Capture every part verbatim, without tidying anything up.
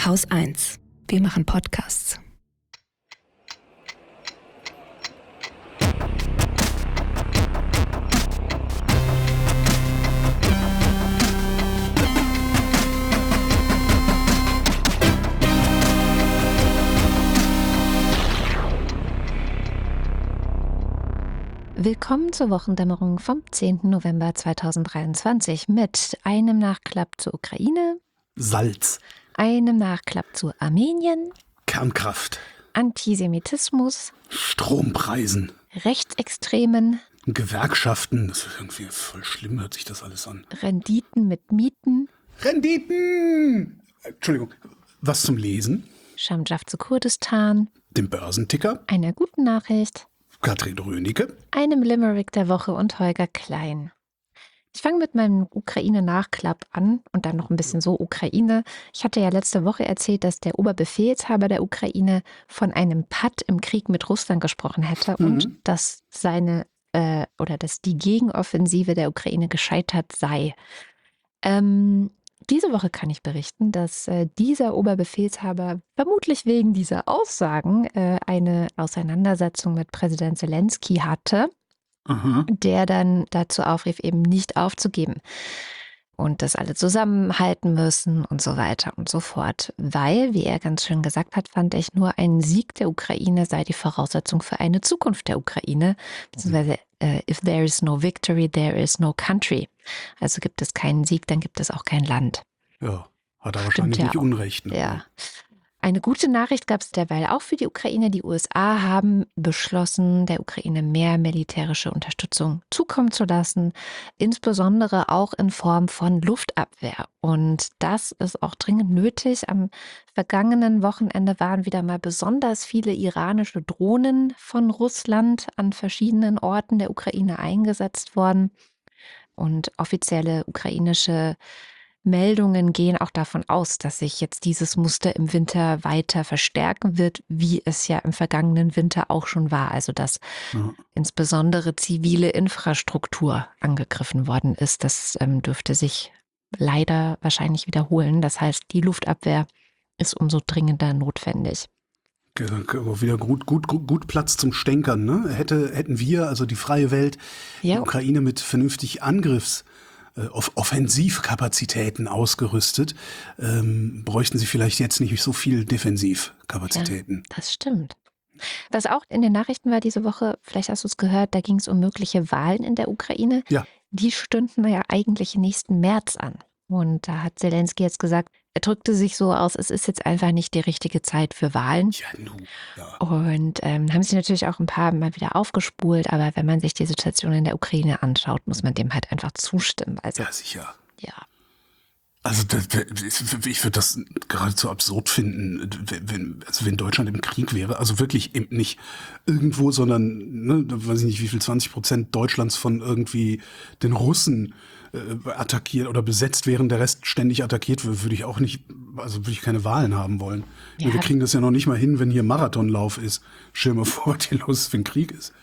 Haus eins. Wir machen Podcasts. Willkommen zur Wochendämmerung vom zehnten November zweitausenddreiundzwanzig mit einem Nachklapp zur Ukraine, Salz, einem Nachklapp zu Armenien, Kernkraft, Antisemitismus, Strompreisen, Rechtsextremen, Gewerkschaften, das ist irgendwie voll schlimm, hört sich das alles an. Renditen mit Mieten, Renditen! Entschuldigung, was zum Lesen, Schamjaf zu Kurdistan, dem Börsenticker, einer guten Nachricht, Katrin Rönecke, einem Limerick der Woche und Holger Klein. Ich fange mit meinem Ukraine-Nachklapp an und dann noch ein bisschen so Ukraine. Ich hatte ja letzte Woche erzählt, dass der Oberbefehlshaber der Ukraine von einem Patt im Krieg mit Russland gesprochen hätte Mhm. und dass seine äh, oder dass die Gegenoffensive der Ukraine gescheitert sei. Ähm, diese Woche kann ich berichten, dass äh, dieser Oberbefehlshaber vermutlich wegen dieser Aussagen äh, eine Auseinandersetzung mit Präsident Zelensky hatte, Aha. der dann dazu aufrief, eben nicht aufzugeben und dass alle zusammenhalten müssen und so weiter und so fort. Weil, wie er ganz schön gesagt hat, fand ich, nur ein Sieg der Ukraine sei die Voraussetzung für eine Zukunft der Ukraine, beziehungsweise äh, if there is no victory, there is no country. Also gibt es keinen Sieg, dann gibt es auch kein Land. Ja, hat er Stimmt wahrscheinlich ja nicht auch. Unrecht. Ne? Ja. Eine gute Nachricht gab es derweil auch für die Ukraine. Die U S A haben beschlossen, der Ukraine mehr militärische Unterstützung zukommen zu lassen, insbesondere auch in Form von Luftabwehr. Und das ist auch dringend nötig. Am vergangenen Wochenende waren wieder mal besonders viele iranische Drohnen von Russland an verschiedenen Orten der Ukraine eingesetzt worden. Und offizielle ukrainische Meldungen gehen auch davon aus, dass sich jetzt dieses Muster im Winter weiter verstärken wird, wie es ja im vergangenen Winter auch schon war. Also dass Ja. insbesondere zivile Infrastruktur angegriffen worden ist. Das ähm, dürfte sich leider wahrscheinlich wiederholen. Das heißt, die Luftabwehr ist umso dringender notwendig. Ge- ge- Wieder gut, gut, gut, gut Platz zum Stänkern. Ne? Hätte, hätten wir, also die freie Welt, die Ja, Ukraine mit vernünftig Angriffs- äh, Off- Offensivkapazitäten ausgerüstet, ähm, bräuchten sie vielleicht jetzt nicht so viel Defensivkapazitäten. das stimmt. Was auch in den Nachrichten war diese Woche, vielleicht hast du es gehört, da ging es um mögliche Wahlen in der Ukraine. Ja. Die stünden ja eigentlich nächsten März an. Und da hat Zelensky jetzt gesagt, er drückte sich so aus, es ist jetzt einfach nicht die richtige Zeit für Wahlen. Ja, nu, ja. Und ähm, haben sich natürlich auch ein paar Mal wieder aufgespult, aber wenn man sich die Situation in der Ukraine anschaut, muss man dem halt einfach zustimmen. Also Ja, sicher. ja, Also das, ich würde das geradezu absurd finden, wenn, also wenn Deutschland im Krieg wäre, also wirklich eben nicht irgendwo, sondern, ne, weiß ich nicht, wie viel, zwanzig Prozent Deutschlands von irgendwie den Russen äh, attackiert oder besetzt wären, der Rest ständig attackiert wird, würde ich auch nicht, also würde ich keine Wahlen haben wollen. Ja. Wir kriegen das ja noch nicht mal hin, wenn hier Marathonlauf ist. Stell dir mal vor, was hier los ist, wenn Krieg ist.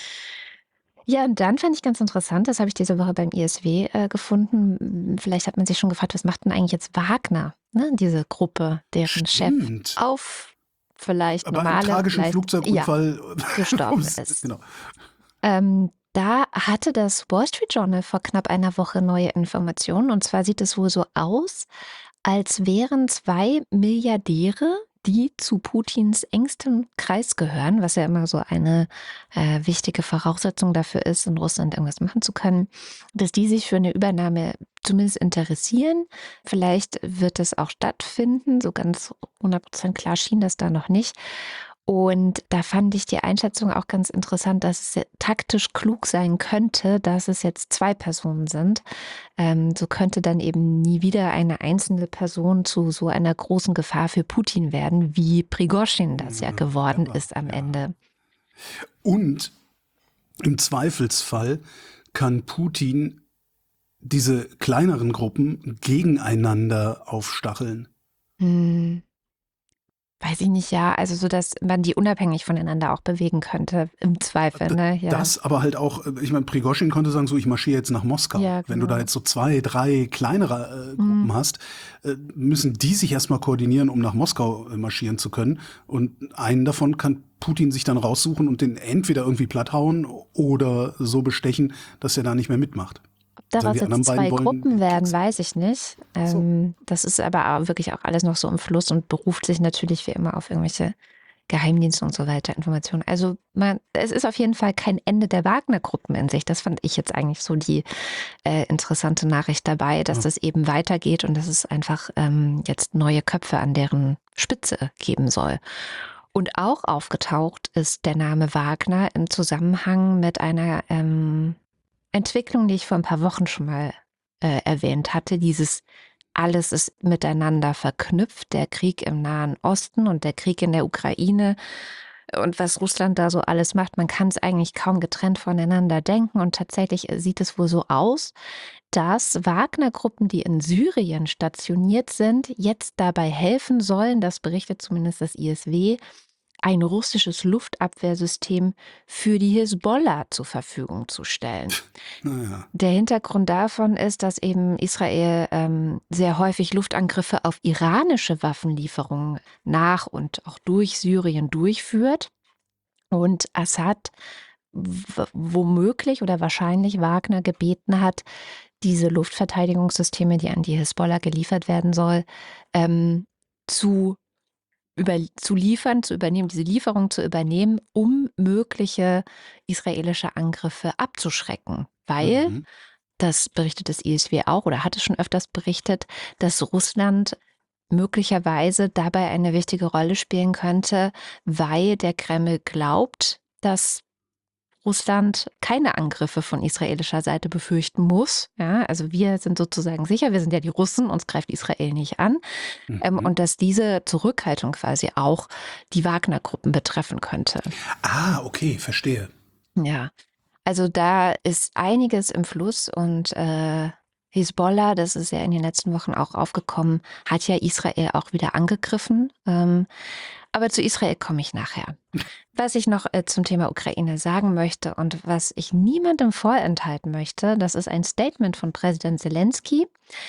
Ja, und dann fand ich ganz interessant, das habe ich diese Woche beim I S W äh, gefunden. Vielleicht hat man sich schon gefragt, was macht denn eigentlich jetzt Wagner, ne? Diese Gruppe, deren Chef Stimmt. auf vielleicht Aber normale, einen tragischen vielleicht, Flugzeugunfall ja, gestorben ums- ist. Genau. Ähm, da hatte das Wall Street Journal vor knapp einer Woche neue Informationen. Und zwar sieht es wohl so aus, als wären zwei Milliardäre, die zu Putins engstem Kreis gehören, was ja immer so eine äh, wichtige Voraussetzung dafür ist, in Russland irgendwas machen zu können, dass die sich für eine Übernahme zumindest interessieren. Vielleicht wird es auch stattfinden, so ganz hundert Prozent klar schien das da noch nicht. Und da fand ich die Einschätzung auch ganz interessant, dass es sehr taktisch klug sein könnte, dass es jetzt zwei Personen sind. Ähm, so könnte dann eben nie wieder eine einzelne Person zu so einer großen Gefahr für Putin werden, wie Prigozhin das ja geworden Ja, ist am ja. Ende. Und im Zweifelsfall kann Putin diese kleineren Gruppen gegeneinander aufstacheln. Hm. weiß ich nicht, ja, also so, dass man die unabhängig voneinander auch bewegen könnte, im Zweifel, ne? Ja. Das aber halt auch, äh, ich meine, Prigoschin konnte sagen, so, ich marschiere jetzt nach Moskau. Ja, Wenn du da genau. jetzt so zwei, drei kleinere äh, Gruppen Mhm. hast, äh, müssen die sich erstmal koordinieren, um nach Moskau äh, marschieren zu können. Und einen davon kann Putin sich dann raussuchen und den entweder irgendwie platthauen oder so bestechen, dass er da nicht mehr mitmacht. Ob daraus die anderen jetzt zwei beiden wollen Gruppen den werden, Keks. weiß ich nicht. So. Ähm, das ist aber auch wirklich auch alles noch so im Fluss und beruft sich natürlich wie immer auf irgendwelche Geheimdienste und so weiter, Informationen. Also man, es ist auf jeden Fall kein Ende der Wagner-Gruppen in sich. Das fand ich jetzt eigentlich so die äh, interessante Nachricht dabei, dass Ja. das eben weitergeht und dass es einfach ähm, jetzt neue Köpfe an deren Spitze geben soll. Und auch aufgetaucht ist der Name Wagner im Zusammenhang mit einer ähm, Entwicklung, die ich vor ein paar Wochen schon mal äh, erwähnt hatte. Dieses alles ist miteinander verknüpft, der Krieg im Nahen Osten und der Krieg in der Ukraine und was Russland da so alles macht. Man kann es eigentlich kaum getrennt voneinander denken und tatsächlich sieht es wohl so aus, dass Wagner-Gruppen, die in Syrien stationiert sind, jetzt dabei helfen sollen, das berichtet zumindest das I S W, ein russisches Luftabwehrsystem für die Hisbollah zur Verfügung zu stellen. Naja. Der Hintergrund davon ist, dass eben Israel ähm, sehr häufig Luftangriffe auf iranische Waffenlieferungen nach und auch durch Syrien durchführt und Assad w- womöglich oder wahrscheinlich Wagner gebeten hat, diese Luftverteidigungssysteme, die an die Hisbollah geliefert werden soll, ähm, zu über, zu liefern, zu übernehmen, diese Lieferung zu übernehmen, um mögliche israelische Angriffe abzuschrecken. Weil, Mhm. das berichtet das I S W auch oder hat es schon öfters berichtet, dass Russland möglicherweise dabei eine wichtige Rolle spielen könnte, weil der Kreml glaubt, dass Russland keine Angriffe von israelischer Seite befürchten muss. Ja, also wir sind sozusagen sicher, wir sind ja die Russen, uns greift Israel nicht an. Ähm, Mhm. und dass diese Zurückhaltung quasi auch die Wagner-Gruppen betreffen könnte. Ah, okay, verstehe. Ja, also da ist einiges im Fluss und äh, Hisbollah, das ist ja in den letzten Wochen auch aufgekommen, hat ja Israel auch wieder angegriffen. Ähm, aber zu Israel komme ich nachher. Was ich noch äh, zum Thema Ukraine sagen möchte und was ich niemandem vorenthalten möchte, das ist ein Statement von Präsident Zelensky.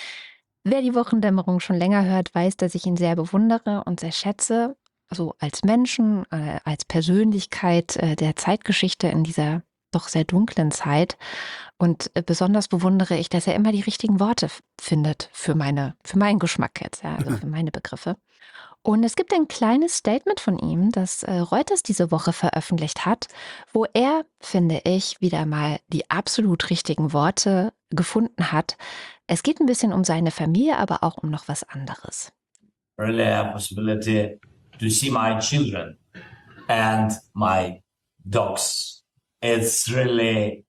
Wer die Wochendämmerung schon länger hört, weiß, dass ich ihn sehr bewundere und sehr schätze. So als Menschen, äh, als Persönlichkeit äh, der Zeitgeschichte in dieser doch sehr dunklen Zeit. Und äh, besonders bewundere ich, dass er immer die richtigen Worte f- findet für meine, für meinen Geschmack jetzt, ja, also für meine Begriffe. Und es gibt ein kleines Statement von ihm, das äh, Reuters diese Woche veröffentlicht hat, wo er, finde ich, wieder mal die absolut richtigen Worte gefunden hat. Es geht ein bisschen um seine Familie, aber auch um noch was anderes. Really a possibility to see my children and my dogs. It's really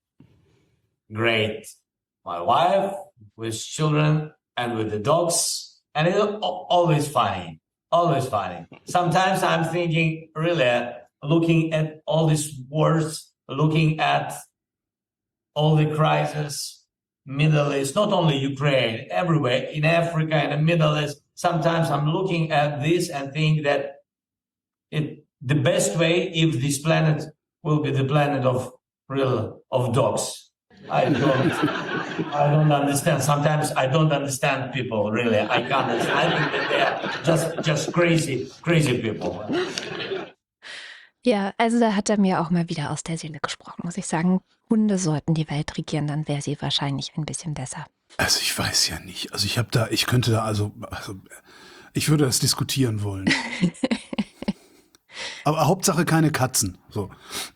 great. My wife with children and with the dogs, and it's al- always funny, always funny. Sometimes I'm thinking, really, looking at all these wars, looking at all the crisis, Middle East, not only Ukraine, everywhere, in Africa, in the Middle East. Sometimes I'm looking at this and think that it the best way if this planet will be the planet of real of dogs. I don't I don't understand. Sometimes I don't understand people really. I can't understand. I think that they are just just crazy, crazy people. Ja, also da hat er mir auch mal wieder aus der Seele gesprochen, muss ich sagen. Hunde sollten die Welt regieren, dann wäre sie wahrscheinlich ein bisschen besser. Also ich weiß ja nicht. Also ich habe da, ich könnte da also, also ich würde das diskutieren wollen. Aber Hauptsache keine Katzen. So.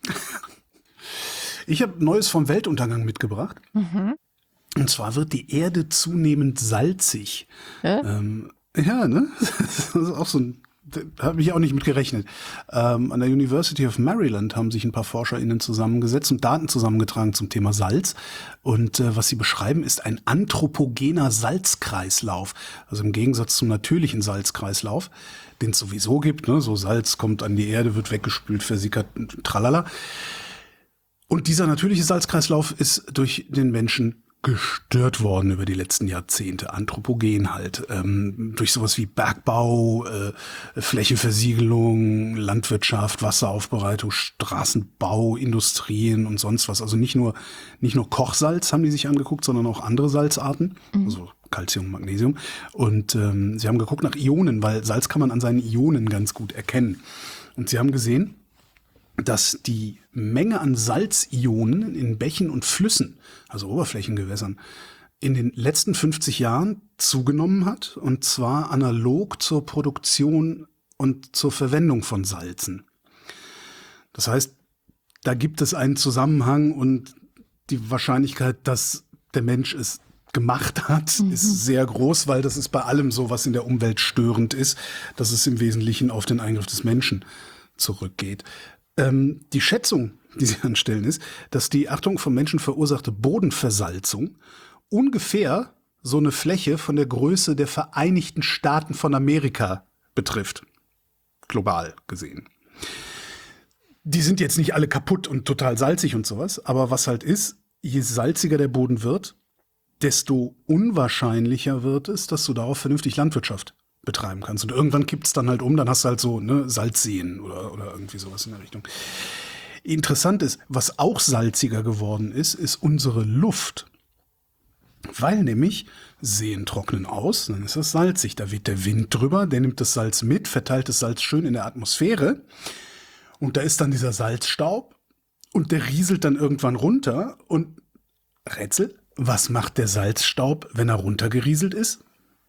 Ich habe Neues vom Weltuntergang mitgebracht. Mhm. Und zwar wird die Erde zunehmend salzig. Ja? Ähm, ja, ne? Das ist auch so ein, da habe ich auch nicht mit gerechnet. Ähm, an der University of Maryland haben sich ein paar ForscherInnen zusammengesetzt und Daten zusammengetragen zum Thema Salz. Und äh, was sie beschreiben, ist ein anthropogener Salzkreislauf. Also im Gegensatz zum natürlichen Salzkreislauf, den es sowieso gibt. Ne? So Salz kommt an die Erde, wird weggespült, versickert, tralala. Und dieser natürliche Salzkreislauf ist durch den Menschen gestört worden über die letzten Jahrzehnte, anthropogen halt, ähm, durch sowas wie Bergbau, äh, Flächenversiegelung, Landwirtschaft, Wasseraufbereitung, Straßenbau, Industrien und sonst was. Also nicht nur nicht nur Kochsalz haben die sich angeguckt, sondern auch andere Salzarten, mhm. also Calcium, Magnesium. Und ähm, sie haben geguckt nach Ionen, weil Salz kann man an seinen Ionen ganz gut erkennen. Und sie haben gesehen, dass die Menge an Salzionen in Bächen und Flüssen, also Oberflächengewässern, in den letzten fünfzig Jahren zugenommen hat, und zwar analog zur Produktion und zur Verwendung von Salzen. Das heißt, da gibt es einen Zusammenhang, und die Wahrscheinlichkeit, dass der Mensch es gemacht hat, mhm. ist sehr groß, weil das ist bei allem so, was in der Umwelt störend ist, dass es im Wesentlichen auf den Eingriff des Menschen zurückgeht. Ähm, die Schätzung, die sie anstellen, ist, dass die, Achtung, vom Menschen verursachte Bodenversalzung ungefähr so eine Fläche von der Größe der Vereinigten Staaten von Amerika betrifft. Global gesehen. Die sind jetzt nicht alle kaputt und total salzig und sowas, aber was halt ist, je salziger der Boden wird, desto unwahrscheinlicher wird es, dass du darauf vernünftig Landwirtschaft betreiben kannst. Und irgendwann kippt es dann halt um, dann hast du halt so ne, Salzseen oder, oder irgendwie sowas in der Richtung. Interessant ist, was auch salziger geworden ist, ist unsere Luft. Weil nämlich Seen trocknen aus, dann ist das salzig. Da weht der Wind drüber, der nimmt das Salz mit, verteilt das Salz schön in der Atmosphäre. Und da ist dann dieser Salzstaub und der rieselt dann irgendwann runter. Und Rätsel, was macht der Salzstaub, wenn er runtergerieselt ist?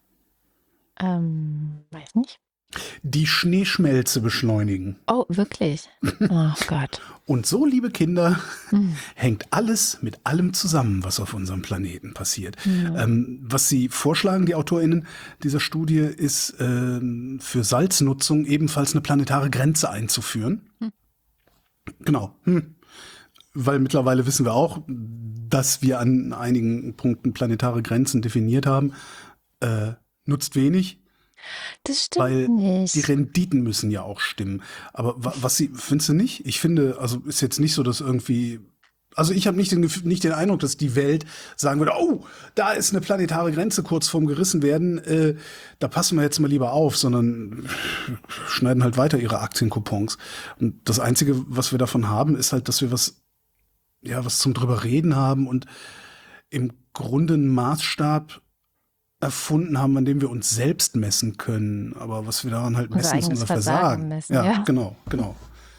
Ähm, weiß nicht. Die Schneeschmelze beschleunigen. Oh, wirklich? Oh Gott. Und so, liebe Kinder, hm. hängt alles mit allem zusammen, was auf unserem Planeten passiert. Hm. Ähm, was sie vorschlagen, die AutorInnen dieser Studie, ist ähm, für Salznutzung ebenfalls eine planetare Grenze einzuführen. Hm. Genau. Hm. Weil mittlerweile wissen wir auch, dass wir an einigen Punkten planetare Grenzen definiert haben. Äh, nutzt wenig. Das stimmt weil nicht. Die Renditen müssen ja auch stimmen. Aber wa- was sie, findest du nicht? Ich finde, also ist jetzt nicht so, dass irgendwie, also ich habe nicht den, Gef- nicht den Eindruck, dass die Welt sagen würde, oh, da ist eine planetare Grenze kurz vorm gerissen werden, äh, da passen wir jetzt mal lieber auf, sondern schneiden halt weiter ihre Aktiencoupons. Und das Einzige, was wir davon haben, ist halt, dass wir was, ja, was zum drüber reden haben und im Grunde einen Maßstab erfunden haben, an dem wir uns selbst messen können. Aber was wir daran halt Unser messen, ist eigenes unser Versagen Versagen. messen, ja, ja. genau, genau.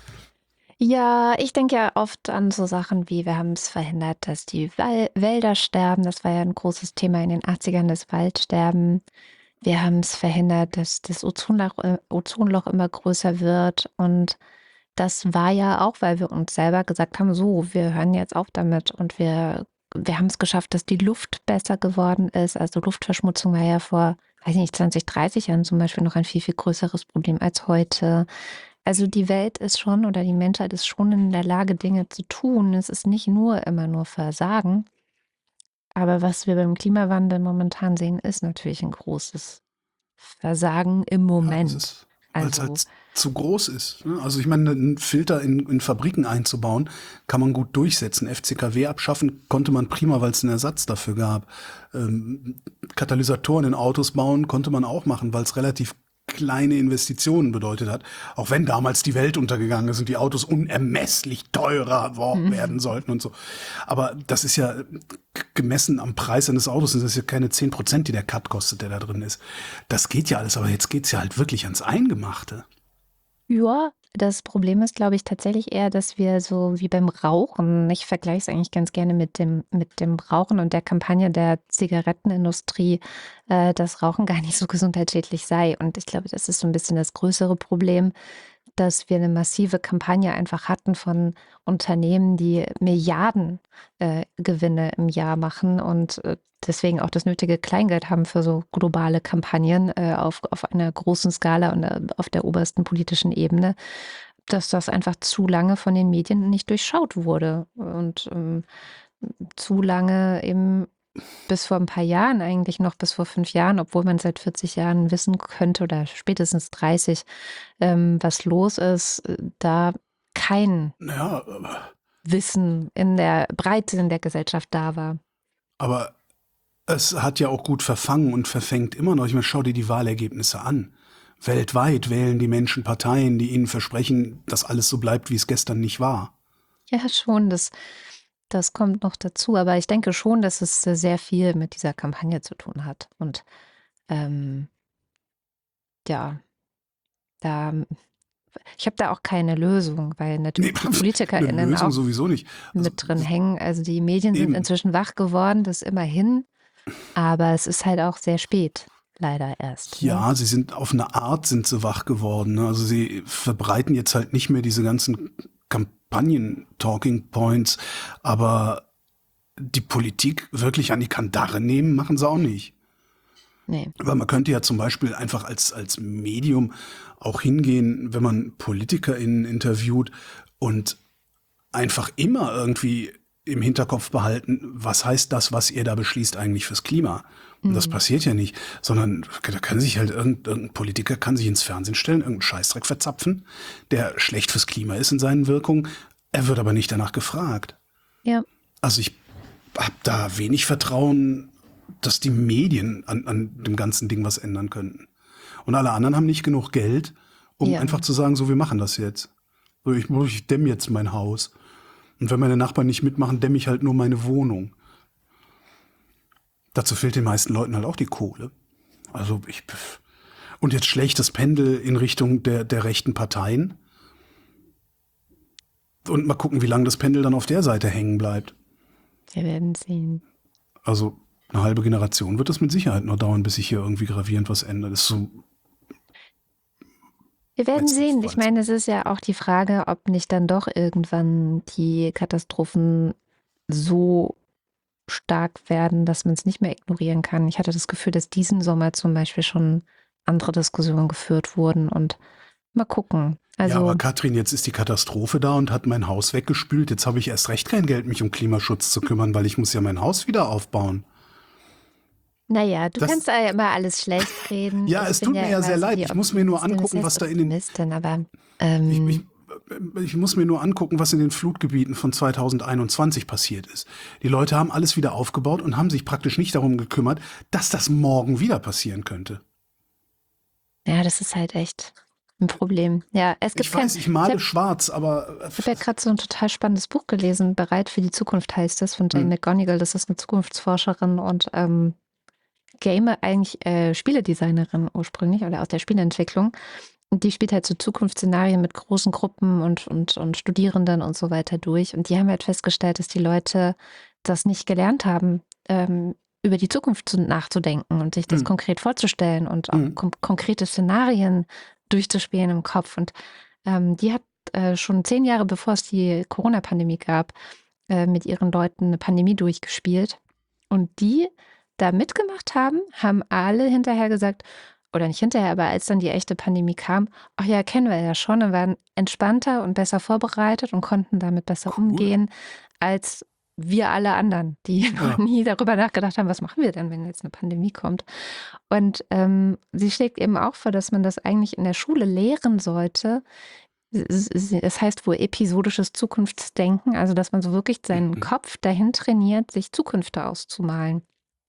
Ja, ich denke ja oft an so Sachen wie, wir haben es verhindert, dass die Wal Wälder sterben. Das war ja ein großes Thema in den achtzigern, das Waldsterben. Wir haben es verhindert, dass das Ozonloch, äh, Ozonloch immer größer wird. Und das war ja auch, weil wir uns selber gesagt haben, so, wir hören jetzt auf damit. Und wir, wir haben es geschafft, dass die Luft besser geworden ist. Also Luftverschmutzung war ja vor, weiß nicht, zwanzig, dreißig Jahren zum Beispiel noch ein viel, viel größeres Problem als heute. Also die Welt ist schon, oder die Menschheit ist schon in der Lage, Dinge zu tun. Es ist nicht nur immer nur Versagen. Aber was wir beim Klimawandel momentan sehen, ist natürlich ein großes Versagen im Ja, das Moment. ist, weil es Also, halt zu groß ist. Ne? Also ich meine, einen Filter in, in Fabriken einzubauen, kann man gut durchsetzen. F C K W abschaffen konnte man prima, weil es einen Ersatz dafür gab. Ähm, Katalysatoren in Autos bauen konnte man auch machen, weil es relativ kleine Investitionen bedeutet hat. Auch wenn damals die Welt untergegangen ist und die Autos unermesslich teurer wo- werden sollten und so. Aber das ist ja g- gemessen am Preis eines Autos, sind das ja keine zehn Prozent, die der Cut kostet, der da drin ist. Das geht ja alles, aber jetzt geht's ja halt wirklich ans Eingemachte. ja, das Problem ist, glaube ich, tatsächlich eher, dass wir so wie beim Rauchen, ich vergleiche es eigentlich ganz gerne mit dem, mit dem Rauchen und der Kampagne der Zigarettenindustrie, äh, dass Rauchen gar nicht so gesundheitsschädlich sei. Und ich glaube, das ist so ein bisschen das größere Problem, dass wir eine massive Kampagne einfach hatten von Unternehmen, die Milliarden äh, Gewinne im Jahr machen und äh, deswegen auch das nötige Kleingeld haben für so globale Kampagnen äh, auf, auf einer großen Skala und äh, auf der obersten politischen Ebene, dass das einfach zu lange von den Medien nicht durchschaut wurde und ähm, zu lange eben bis vor ein paar Jahren, eigentlich noch bis vor fünf Jahren, obwohl man seit vierzig Jahren wissen könnte oder spätestens dreißig, ähm, was los ist, äh, da kein Naja, aber Wissen in der Breite in der Gesellschaft da war. Aber es hat ja auch gut verfangen und verfängt immer noch. Ich meine, schau dir die Wahlergebnisse an. Weltweit wählen die Menschen Parteien, die ihnen versprechen, dass alles so bleibt, wie es gestern nicht war. Ja, schon, das, das kommt noch dazu. Aber ich denke schon, dass es äh, sehr viel mit dieser Kampagne zu tun hat. Und ähm, ja, da, ich habe da auch keine Lösung, weil natürlich die Eine PolitikerInnen Lösung auch sowieso nicht. Also, mit drin hängen. Also die Medien sind eben. inzwischen wach geworden, das immerhin. Aber es ist halt auch sehr spät, leider erst. Ne? Ja, sie sind auf eine Art sind sie wach geworden. Ne? Also sie verbreiten jetzt halt nicht mehr diese ganzen Kampagnen-Talking Points, aber die Politik wirklich an die Kandare nehmen, machen sie auch nicht. Nee. Aber man könnte ja zum Beispiel einfach als, als Medium auch hingehen, wenn man PolitikerInnen interviewt und einfach immer irgendwie im Hinterkopf behalten, was heißt das, was ihr da beschließt, eigentlich fürs Klima? Und das passiert ja nicht, sondern da kann sich halt irgendein, irgendein Politiker kann sich ins Fernsehen stellen, irgendeinen Scheißdreck verzapfen, der schlecht fürs Klima ist in seinen Wirkungen. Er wird aber nicht danach gefragt. Ja. Also ich habe da wenig Vertrauen, dass die Medien an, an dem ganzen Ding was ändern könnten. Und alle anderen haben nicht genug Geld, um Ja. einfach zu sagen, so, wir machen das jetzt. So, ich, ich dämme jetzt mein Haus. Und wenn meine Nachbarn nicht mitmachen, dämme ich halt nur meine Wohnung. Dazu fehlt den meisten Leuten halt auch die Kohle. Also ich und jetzt schlechtes Pendel in Richtung der, der rechten Parteien. Und mal gucken, wie lange das Pendel dann auf der Seite hängen bleibt. Wir werden sehen. Also eine halbe Generation wird es mit Sicherheit noch dauern, bis sich hier irgendwie gravierend was ändert. Das ist so, Wir werden Letzten sehen. Ich Freund. meine, es ist ja auch die Frage, ob nicht dann doch irgendwann die Katastrophen so stark werden, dass man es nicht mehr ignorieren kann. Ich hatte das Gefühl, dass diesen Sommer zum Beispiel schon andere Diskussionen geführt wurden und mal gucken. Also ja, aber Katrin, jetzt ist die Katastrophe da und hat mein Haus weggespült. Jetzt habe ich erst recht kein Geld, mich um Klimaschutz zu kümmern, weil ich muss ja mein Haus wieder aufbauen. naja, du Das- kannst ja immer alles schlecht reden. Ja, Ich es bin tut mir ja immer sehr so leid. die Ich muss mir nur Optimistin, angucken, was da in den- Optimistin, aber ähm, Ich, ich, ich muss mir nur angucken, was in den Flutgebieten von zweitausendeinundzwanzig passiert ist. Die Leute haben alles wieder aufgebaut und haben sich praktisch nicht darum gekümmert, dass das morgen wieder passieren könnte. ja, das ist halt echt ein Problem. Ja, es gibt Ich kein, weiß, ich male ich hab- schwarz, aber Ich habe ja gerade so ein total spannendes Buch gelesen, Bereit für die Zukunft heißt es, von Jane Hm. McGonigal. Das ist eine Zukunftsforscherin und ähm, Game eigentlich äh, Spieledesignerin ursprünglich oder aus der Spieleentwicklung. Und die spielt halt so Zukunftsszenarien mit großen Gruppen und, und, und Studierenden und so weiter durch. Und die haben halt festgestellt, dass die Leute das nicht gelernt haben, ähm, über die Zukunft zu, nachzudenken und sich das Hm. konkret vorzustellen und auch Hm. kom konkrete Szenarien durchzuspielen im Kopf. Und ähm, die hat äh, schon zehn Jahre bevor es die Corona-Pandemie gab, äh, mit ihren Leuten eine Pandemie durchgespielt. Und die da mitgemacht haben, haben alle hinterher gesagt, oder nicht hinterher, aber als dann die echte Pandemie kam, ach ja, kennen wir ja schon und waren entspannter und besser vorbereitet und konnten damit besser Cool. umgehen als wir alle anderen, die Ja. noch nie darüber nachgedacht haben, was machen wir denn, wenn jetzt eine Pandemie kommt. Und ähm, sie schlägt eben auch vor, dass man das eigentlich in der Schule lehren sollte. Es, es, es heißt wohl episodisches Zukunftsdenken, also dass man so wirklich seinen Mhm. Kopf dahin trainiert, sich Zukünfte auszumalen,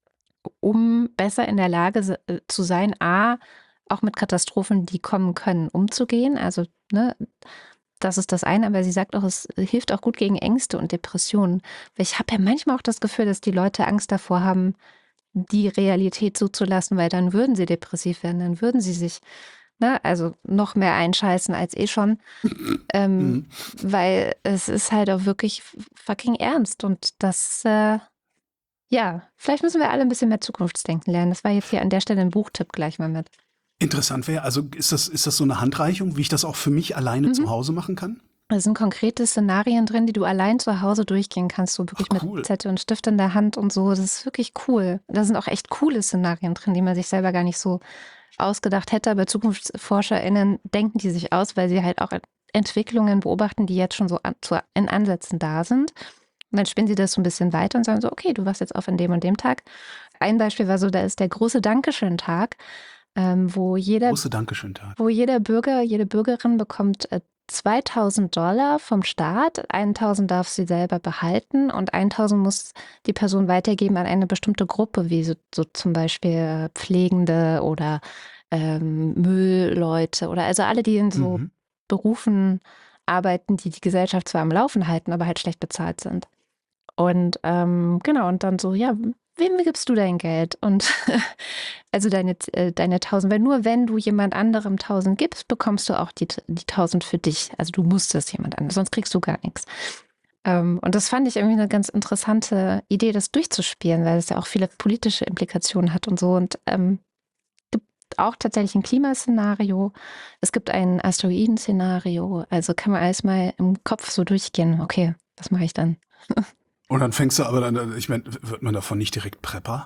um besser in der Lage se- äh, zu sein, A, auch mit Katastrophen, die kommen können, umzugehen. Also, ne, das ist das eine, aber sie sagt auch, es hilft auch gut gegen Ängste und Depressionen. Weil ich habe ja manchmal auch das Gefühl, dass die Leute Angst davor haben, die Realität so zu lassen, weil dann würden sie depressiv werden, dann würden sie sich, ne, also noch mehr einscheißen als eh schon. Ähm, Mhm. Weil es ist halt auch wirklich fucking ernst und das, äh, ja, vielleicht müssen wir alle ein bisschen mehr Zukunftsdenken lernen. Das war jetzt hier an der Stelle ein Buchtipp gleich mal mit. Interessant wäre, also ist das, ist das so eine Handreichung, wie ich das auch für mich alleine Mhm. zu Hause machen kann? Da sind konkrete Szenarien drin, die du allein zu Hause durchgehen kannst, so wirklich Ach, cool. mit Zettel und Stift in der Hand und so. Das ist wirklich cool. Da sind auch echt coole Szenarien drin, die man sich selber gar nicht so ausgedacht hätte. Aber ZukunftsforscherInnen denken die sich aus, weil sie halt auch Entwicklungen beobachten, die jetzt schon so an, zu, in Ansätzen da sind. Und dann spinnen sie das so ein bisschen weiter und sagen so, okay, du wachst jetzt auf an dem und dem Tag. Ein Beispiel war so, da ist der große Dankeschön-Tag. ähm, wo jeder, Große Dankeschön, Tat. wo jeder Bürger, jede Bürgerin bekommt äh, zweitausend Dollar vom Staat. eintausend darf sie selber behalten und eintausend muss die Person weitergeben an eine bestimmte Gruppe, wie so, so zum Beispiel äh, Pflegende oder ähm, Müllleute oder also alle, die in so Mhm. Berufen arbeiten, die die Gesellschaft zwar am Laufen halten, aber halt schlecht bezahlt sind. Und ähm, genau, und dann so, ja, wem gibst du dein Geld? Und also deine, äh, deine tausend, weil nur wenn du jemand anderem tausend gibst, bekommst du auch die, die tausend für dich. Also du musst es jemand anderem, sonst kriegst du gar nichts. Ähm, und das fand ich irgendwie eine ganz interessante Idee, das durchzuspielen, weil es ja auch viele politische Implikationen hat und so. Und ähm, gibt auch tatsächlich ein Klimaszenario. Es gibt ein Asteroiden-Szenario. Also kann man alles mal im Kopf so durchgehen. Okay, was mache ich dann? Und dann fängst du aber dann, ich meine, wird man davon nicht direkt Prepper?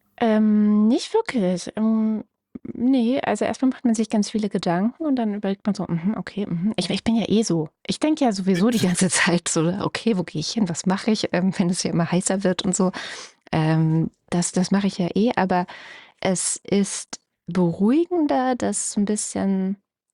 Ähm, nicht wirklich. Ähm, nee, also erstmal macht man sich ganz viele Gedanken und dann überlegt man so, mhm, okay, mhm. Ich, ich bin ja eh so. Ich denke ja sowieso die ganze Zeit so, okay, wo gehe ich hin, was mache ich, ähm, wenn es ja immer heißer wird und so. Ähm, das, das mache ich ja eh, aber es ist beruhigender, das so ein bisschen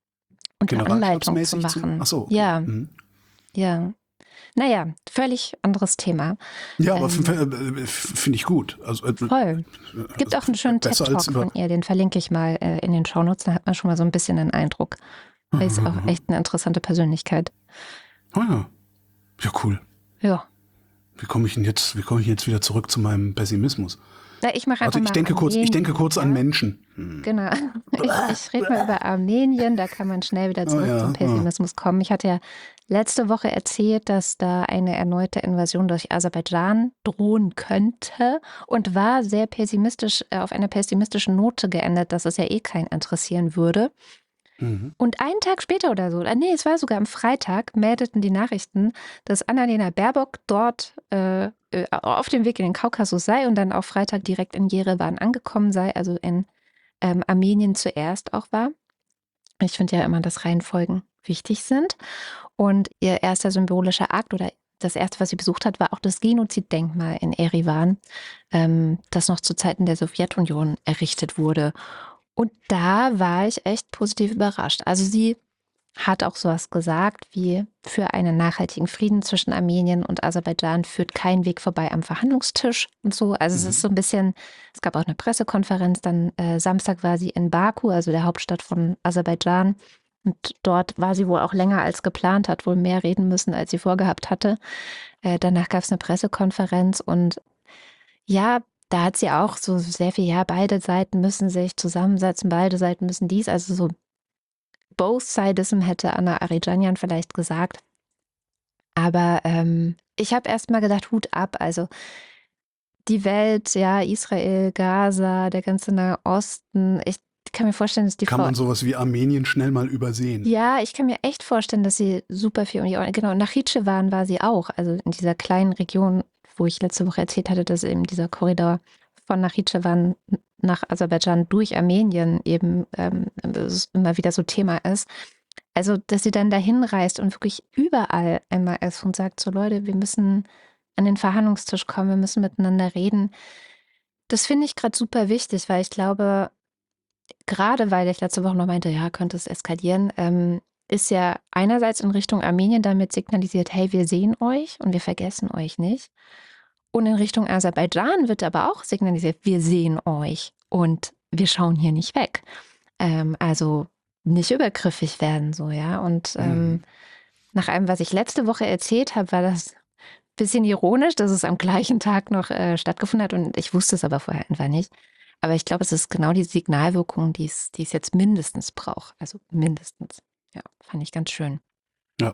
unter Anleitung zu Generalstabsmäßig zu. machen. Ach so, okay. Ja, Mhm. ja. Naja, völlig anderes Thema. Ja, aber Ähm, f- f- f- finde ich gut. Also, äh, Voll. Gibt also auch einen schönen besser als TED-Talk über. von ihr, den verlinke ich mal äh, in den Shownotes, da hat man schon mal so ein bisschen einen Eindruck. Weil ist auch echt eine interessante Persönlichkeit. Oh ja. Ja, cool. Ja. Wie komme ich denn jetzt, wie komme ich jetzt wieder zurück zu meinem Pessimismus? Na, ich mache einfach Also ich mal denke kurz, ich Armenien, denke kurz ja? an Menschen. Hm. Genau. Ich, ich rede mal über Armenien, da kann man schnell wieder zurück Oh ja, zum ja. Pessimismus kommen. Ich hatte ja letzte Woche erzählt, dass da eine erneute Invasion durch Aserbaidschan drohen könnte und war sehr pessimistisch, äh, auf einer pessimistischen Note geendet, dass es ja eh keinen interessieren würde. Mhm. Und einen Tag später oder so, äh, nee, es war sogar am Freitag, meldeten die Nachrichten, dass Annalena Baerbock dort äh, äh, auf dem Weg in den Kaukasus sei und dann auch Freitag direkt in Jerewan angekommen sei, also in ähm, Armenien zuerst auch war. Ich finde ja immer, dass Reihenfolgen wichtig sind. Und ihr erster symbolischer Akt oder das erste, was sie besucht hat, war auch das Genoziddenkmal in Erivan, ähm, das noch zu Zeiten der Sowjetunion errichtet wurde. Und da war ich echt positiv überrascht. Also sie hat auch sowas gesagt wie, für einen nachhaltigen Frieden zwischen Armenien und Aserbaidschan führt kein Weg vorbei am Verhandlungstisch und so. Also Mhm. es ist so ein bisschen, es gab auch eine Pressekonferenz, dann äh, Samstag war sie in Baku, also der Hauptstadt von Aserbaidschan. Und dort war sie wohl auch länger als geplant, hat wohl mehr reden müssen, als sie vorgehabt hatte. Äh, danach gab es eine Pressekonferenz und ja, da hat sie auch so sehr viel, ja, beide Seiten müssen sich zusammensetzen, beide Seiten müssen dies, also so Both-Sidism hätte Anna Aridjanyan vielleicht gesagt. Aber ähm, ich habe erst mal gedacht, Hut ab, also die Welt, ja, Israel, Gaza, der ganze Nahe Osten, ich kann mir vorstellen, dass die Kann Frau, man sowas wie Armenien schnell mal übersehen? ja, ich kann mir echt vorstellen, dass sie super viel um die Ohren, genau, nach Nachitschewan war sie auch, also in dieser kleinen Region, wo ich letzte Woche erzählt hatte, dass eben dieser Korridor von Nachitschewan nach Aserbaidschan durch Armenien eben ähm, das immer wieder so Thema ist. Also, dass sie dann dahin reist und wirklich überall einmal ist und sagt, so Leute, wir müssen an den Verhandlungstisch kommen, wir müssen miteinander reden. Das finde ich gerade super wichtig, weil ich glaube, gerade weil ich letzte Woche noch meinte, ja, könnte es eskalieren, ähm, ist ja einerseits in Richtung Armenien damit signalisiert, hey, wir sehen euch und wir vergessen euch nicht. Und in Richtung Aserbaidschan wird aber auch signalisiert, wir sehen euch und wir schauen hier nicht weg. Ähm, also nicht übergriffig werden, so, ja. Und ähm, Mhm. nach allem, was ich letzte Woche erzählt habe, war das ein bisschen ironisch, dass es am gleichen Tag noch äh, stattgefunden hat und ich wusste es aber vorher einfach nicht. Aber ich glaube, es ist genau die Signalwirkung, die es, die es jetzt mindestens braucht. Also mindestens. Ja, fand ich ganz schön. Ja.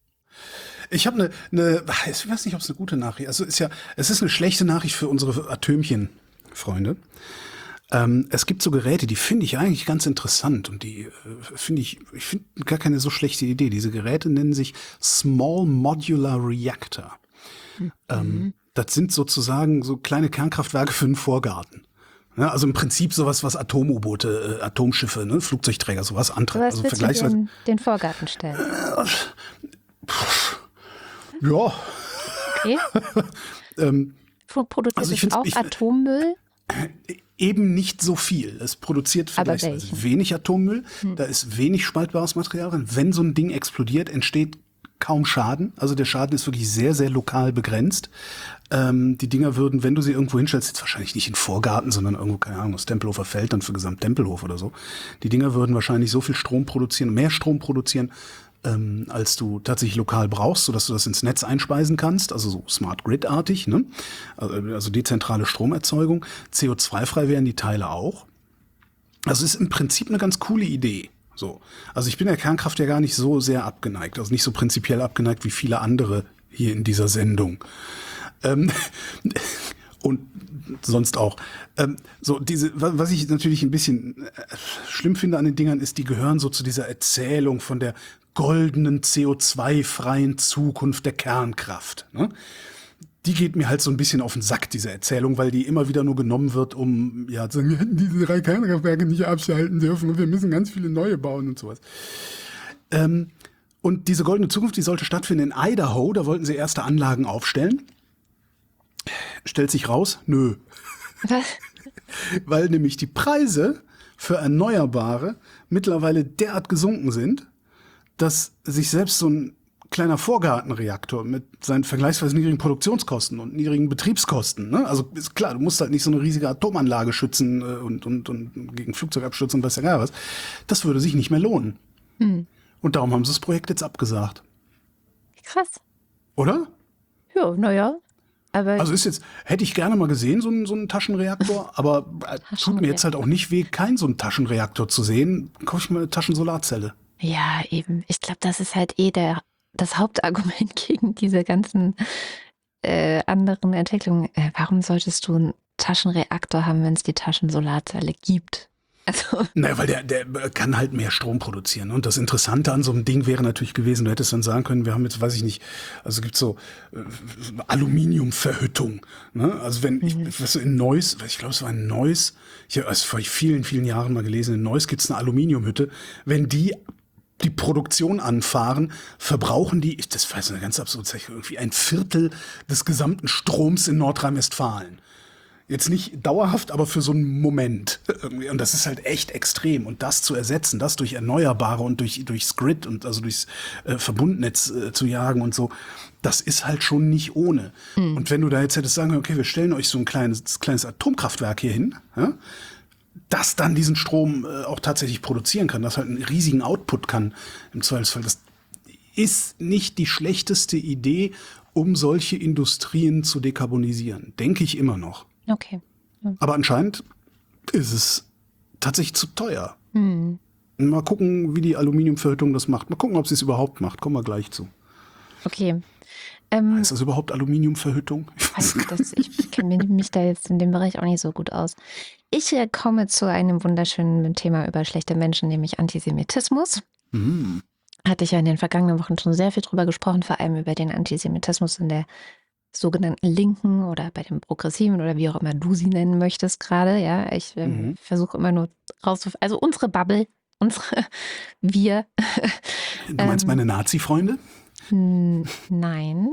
Ich habe eine, eine, ich weiß nicht, ob es eine gute Nachricht ist. Also ist ja, es ist eine schlechte Nachricht für unsere Atömchen-Freunde. Ähm, es gibt so Geräte, die finde ich eigentlich ganz interessant und die äh, finde ich, ich finde gar keine so schlechte Idee. Diese Geräte nennen sich Small Modular Reactor. Mhm. Ähm, das sind sozusagen so kleine Kernkraftwerke für einen Vorgarten. Ja, also im Prinzip sowas, was Atom-U-Boote, äh, Atomschiffe, ne, Flugzeugträger, sowas antreibt. Was Also willst du dir vergleichsweise. in den Vorgarten stellen? Ja. Okay. ähm, Produziert Also ich es find's- auch ich- Atommüll? eben nicht so viel. Es produziert vergleichsweise welchen? wenig Atommüll, Hm. da ist wenig spaltbares Material drin. Wenn so ein Ding explodiert, entsteht kaum Schaden. Also der Schaden ist wirklich sehr, sehr lokal begrenzt. Ähm, die Dinger würden, wenn du sie irgendwo hinstellst, jetzt wahrscheinlich nicht in den Vorgarten, sondern irgendwo, keine Ahnung, das Tempelhofer Feld dann für Gesamt-Tempelhof oder so. Die Dinger würden wahrscheinlich so viel Strom produzieren, mehr Strom produzieren, ähm, als du tatsächlich lokal brauchst, sodass du das ins Netz einspeisen kannst, also so Smart Grid-artig, ne? Also, also dezentrale Stromerzeugung. C O zwei frei wären die Teile auch. Also es ist im Prinzip eine ganz coole Idee. So. Also ich bin der Kernkraft ja gar nicht so sehr abgeneigt, also nicht so prinzipiell abgeneigt wie viele andere hier in dieser Sendung. Ähm, und sonst auch. Ähm, so diese, was ich natürlich ein bisschen schlimm finde an den Dingern ist, die gehören so zu dieser Erzählung von der goldenen C O zwei freien Zukunft der Kernkraft. Ne? Die geht mir halt so ein bisschen auf den Sack, diese Erzählung, weil die immer wieder nur genommen wird, um ja zu sagen, wir hätten diese drei Kernkraftwerke nicht abschalten dürfen und wir müssen ganz viele neue bauen und sowas. Ähm, und diese goldene Zukunft, die sollte stattfinden in Idaho, da wollten sie erste Anlagen aufstellen. Stellt sich raus, nö. Was? Weil nämlich die Preise für Erneuerbare mittlerweile derart gesunken sind, dass sich selbst so ein kleiner Vorgartenreaktor mit seinen vergleichsweise niedrigen Produktionskosten und niedrigen Betriebskosten, ne? Also ist klar, du musst halt nicht so eine riesige Atomanlage schützen äh, und, und, und gegen Flugzeugabstürze und was ja gar was. Das würde sich nicht mehr lohnen. Hm. Und darum haben sie das Projekt jetzt abgesagt. Krass. Oder? Ja, naja. Aber Also ist jetzt, hätte ich gerne mal gesehen, so einen, so einen Taschenreaktor, aber äh, tut mir jetzt halt auch nicht weh, keinen so einen Taschenreaktor zu sehen. Dann kaufe ich mal eine Taschensolarzelle. ja, eben. Ich glaube, das ist halt eh der, das Hauptargument gegen diese ganzen äh, anderen Entwicklungen. Äh, warum solltest du einen Taschenreaktor haben, wenn es die Taschensolarzelle gibt? Also, Naja, weil der, der kann halt mehr Strom produzieren. Und das Interessante an so einem Ding wäre natürlich gewesen, du hättest dann sagen können, wir haben jetzt, weiß ich nicht, also es gibt so äh, Aluminiumverhüttung. Ne? Also wenn, ich, was in Neuss, ich glaube, es war in Neuss, ich habe es vor vielen, vielen Jahren mal gelesen, in Neuss gibt es eine Aluminiumhütte. Wenn die die Produktion anfahren, verbrauchen die, das war jetzt eine ganz absurde Sache, irgendwie ein Viertel des gesamten Stroms in Nordrhein-Westfalen. Jetzt nicht dauerhaft, aber für so einen Moment. Und das ist halt echt extrem. Und das zu ersetzen, das durch Erneuerbare und durch, durchs Grid und also durchs äh, Verbundnetz äh, zu jagen und so, das ist halt schon nicht ohne. Mhm. Und wenn du da jetzt hättest sagen können, okay, wir stellen euch so ein kleines, kleines Atomkraftwerk hier hin, ja, das dann diesen Strom äh, auch tatsächlich produzieren kann, das halt einen riesigen Output kann im Zweifelsfall, das ist nicht die schlechteste Idee, um solche Industrien zu dekarbonisieren. Denke ich immer noch. okay. Aber anscheinend ist es tatsächlich zu teuer. Hm. Mal gucken, wie die Aluminiumverhüttung das macht. Mal gucken, ob sie es überhaupt macht. Kommen wir gleich zu. Okay. Ähm, Ist das überhaupt Aluminiumverhüttung? Ich weiß weiß das, ich kenne mich da jetzt in dem Bereich auch nicht so gut aus. Ich äh, komme zu einem wunderschönen Thema über schlechte Menschen, nämlich Antisemitismus. Hm. Hatte ich ja in den vergangenen Wochen schon sehr viel drüber gesprochen, vor allem über den Antisemitismus in der sogenannten Linken oder bei den Progressiven oder wie auch immer du sie nennen möchtest gerade. Ja, ich äh, Mhm. versuche immer nur rauszufinden, also unsere Bubble, unsere, wir. Du meinst Ähm, meine Nazi-Freunde? Hm, Nein.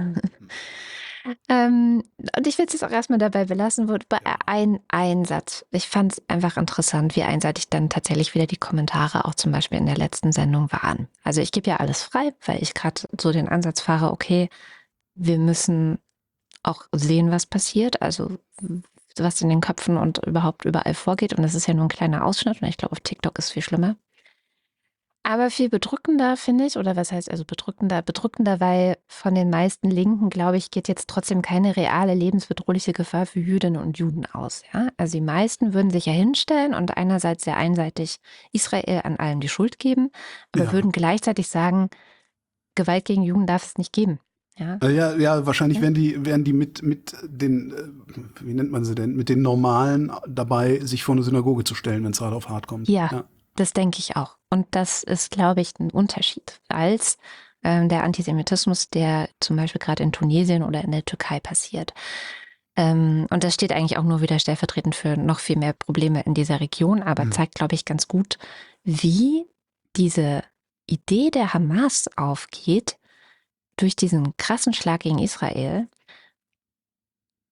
ähm, und ich will es jetzt auch erstmal dabei belassen, wo bei ein, ein Satz. Ich fand es einfach interessant, wie einseitig dann tatsächlich wieder die Kommentare auch zum Beispiel in der letzten Sendung waren. Also ich gebe ja alles frei, weil ich gerade so den Ansatz fahre, okay, wir müssen auch sehen, was passiert, also was in den Köpfen und überhaupt überall vorgeht. Und das ist ja nur ein kleiner Ausschnitt und ich glaube, auf TikTok ist es viel schlimmer. Aber viel bedrückender, finde ich, oder was heißt also bedrückender? Bedrückender, weil von den meisten Linken, glaube ich, geht jetzt trotzdem keine reale lebensbedrohliche Gefahr für Jüdinnen und Juden aus. Ja? Also die meisten würden sich ja hinstellen und einerseits sehr einseitig Israel an allem die Schuld geben, aber Ja. würden gleichzeitig sagen, Gewalt gegen Juden darf es nicht geben. Ja? Äh, Ja, ja, wahrscheinlich Ja. wären die, wären die mit, mit den, äh, wie nennt man sie denn, mit den Normalen dabei, sich vor eine Synagoge zu stellen, wenn es hart auf hart kommt. Ja. Das denke ich auch. Und das ist, glaube ich, ein Unterschied als ähm, der Antisemitismus, der zum Beispiel gerade in Tunesien oder in der Türkei passiert. Ähm, und das steht eigentlich auch nur wieder stellvertretend für noch viel mehr Probleme in dieser Region, aber Mhm. zeigt, glaube ich, ganz gut, wie diese Idee der Hamas aufgeht durch diesen krassen Schlag gegen Israel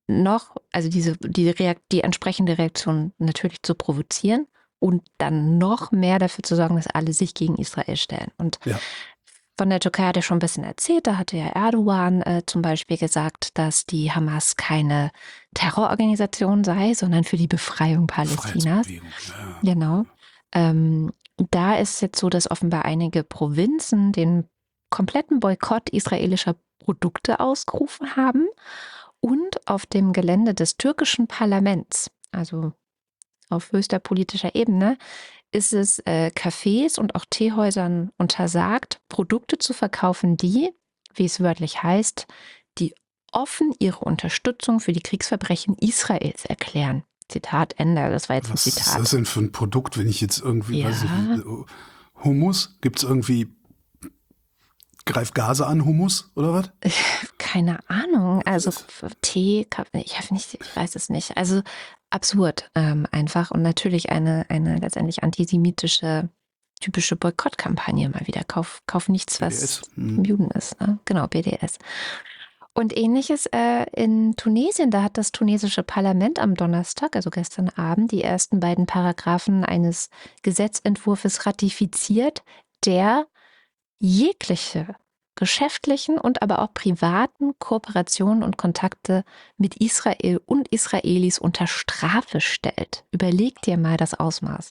noch, also diese, die, Reakt, die entsprechende Reaktion natürlich zu provozieren und dann noch mehr dafür zu sorgen, dass alle sich gegen Israel stellen. Und Ja. von der Türkei hat er schon ein bisschen erzählt, da hatte ja Erdogan äh, zum Beispiel gesagt, dass die Hamas keine Terrororganisation sei, sondern für die Befreiung Palästinas. Freiheitsbewegung, ja. Genau. Ähm, da ist es jetzt so, dass offenbar einige Provinzen den kompletten Boykott israelischer Produkte ausgerufen haben und auf dem Gelände des türkischen Parlaments, also auf höchster politischer Ebene, ist es äh, Cafés und auch Teehäusern untersagt, Produkte zu verkaufen, die, wie es wörtlich heißt, die offen ihre Unterstützung für die Kriegsverbrechen Israels erklären. Zitat Ende, das war jetzt Was ein ist Zitat. das denn für ein Produkt, wenn ich jetzt irgendwie, Ja. weiß ich, wie, Hummus? Gibt es irgendwie, greift Gase an Hummus oder was? Keine Ahnung, also ist- für Tee, Kaffee, ich habe nicht, ich weiß es nicht. Also absurd ähm, einfach und natürlich eine, eine letztendlich antisemitische typische Boykottkampagne mal wieder. Kauf, kauf nichts, B D was S. Hm. im Juden ist. Ne? Genau, B D S. Und ähnliches äh, in Tunesien, da hat das tunesische Parlament am Donnerstag, also gestern Abend, die ersten beiden Paragraphen eines Gesetzentwurfs ratifiziert, der jegliche geschäftlichen und aber auch privaten Kooperationen und Kontakte mit Israel und Israelis unter Strafe stellt. Überleg dir mal das Ausmaß.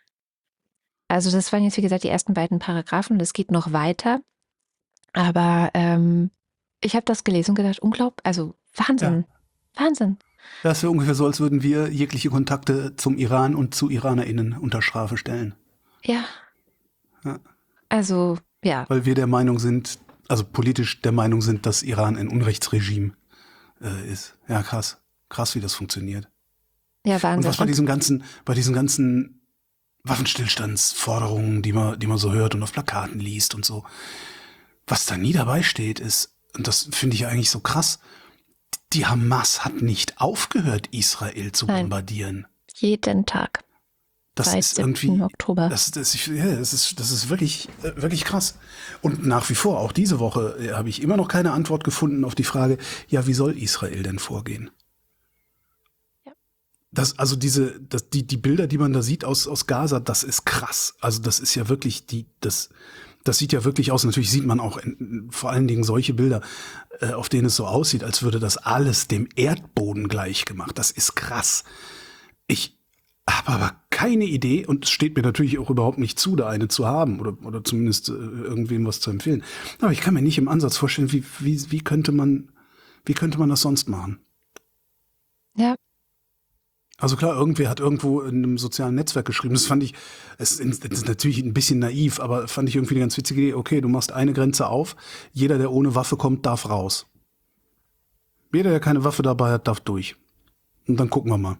Also das waren jetzt, wie gesagt, die ersten beiden Paragraphen. Das geht noch weiter. Aber ähm, ich habe das gelesen und gedacht, unglaublich, also Wahnsinn, Wahnsinn. Das ist ja ungefähr so, als würden wir jegliche Kontakte zum Iran und zu IranerInnen unter Strafe stellen. Ja. Ja. Also, ja. Weil wir der Meinung sind, also politisch der Meinung sind, dass Iran ein Unrechtsregime äh, ist. Ja, krass. Krass, wie das funktioniert. Ja, Und Wahnsinn. was bei diesen ganzen, bei diesen ganzen Waffenstillstandsforderungen, die man, die man so hört und auf Plakaten liest und so, was da nie dabei steht, ist, und das finde ich eigentlich so krass, die Hamas hat nicht aufgehört, Israel zu Nein. bombardieren. Jeden Tag. Das Seit ist irgendwie, siebten Oktober. das, das, ich, ja, das ist, das ist wirklich, äh, wirklich krass. Und nach wie vor, auch diese Woche, äh, habe ich immer noch keine Antwort gefunden auf die Frage, ja, wie soll Israel denn vorgehen? Ja. Das, also diese, das, die, die Bilder, die man da sieht aus, aus Gaza, das ist krass. Also das ist ja wirklich die, das, das sieht ja wirklich aus. Natürlich sieht man auch in, vor allen Dingen solche Bilder, äh, auf denen es so aussieht, als würde das alles dem Erdboden gleich gemacht. Das ist krass. Ich habe aber keine Idee, und es steht mir natürlich auch überhaupt nicht zu, da eine zu haben oder, oder zumindest äh, irgendwem was zu empfehlen. Aber ich kann mir nicht im Ansatz vorstellen, wie, wie, wie könnte man, wie könnte man das sonst machen? Ja. Also klar, irgendwer hat irgendwo in einem sozialen Netzwerk geschrieben, das fand ich, es ist, es ist natürlich ein bisschen naiv, aber fand ich irgendwie eine ganz witzige Idee. Okay, du machst eine Grenze auf, jeder, der ohne Waffe kommt, darf raus. Jeder, der keine Waffe dabei hat, darf durch. Und dann gucken wir mal.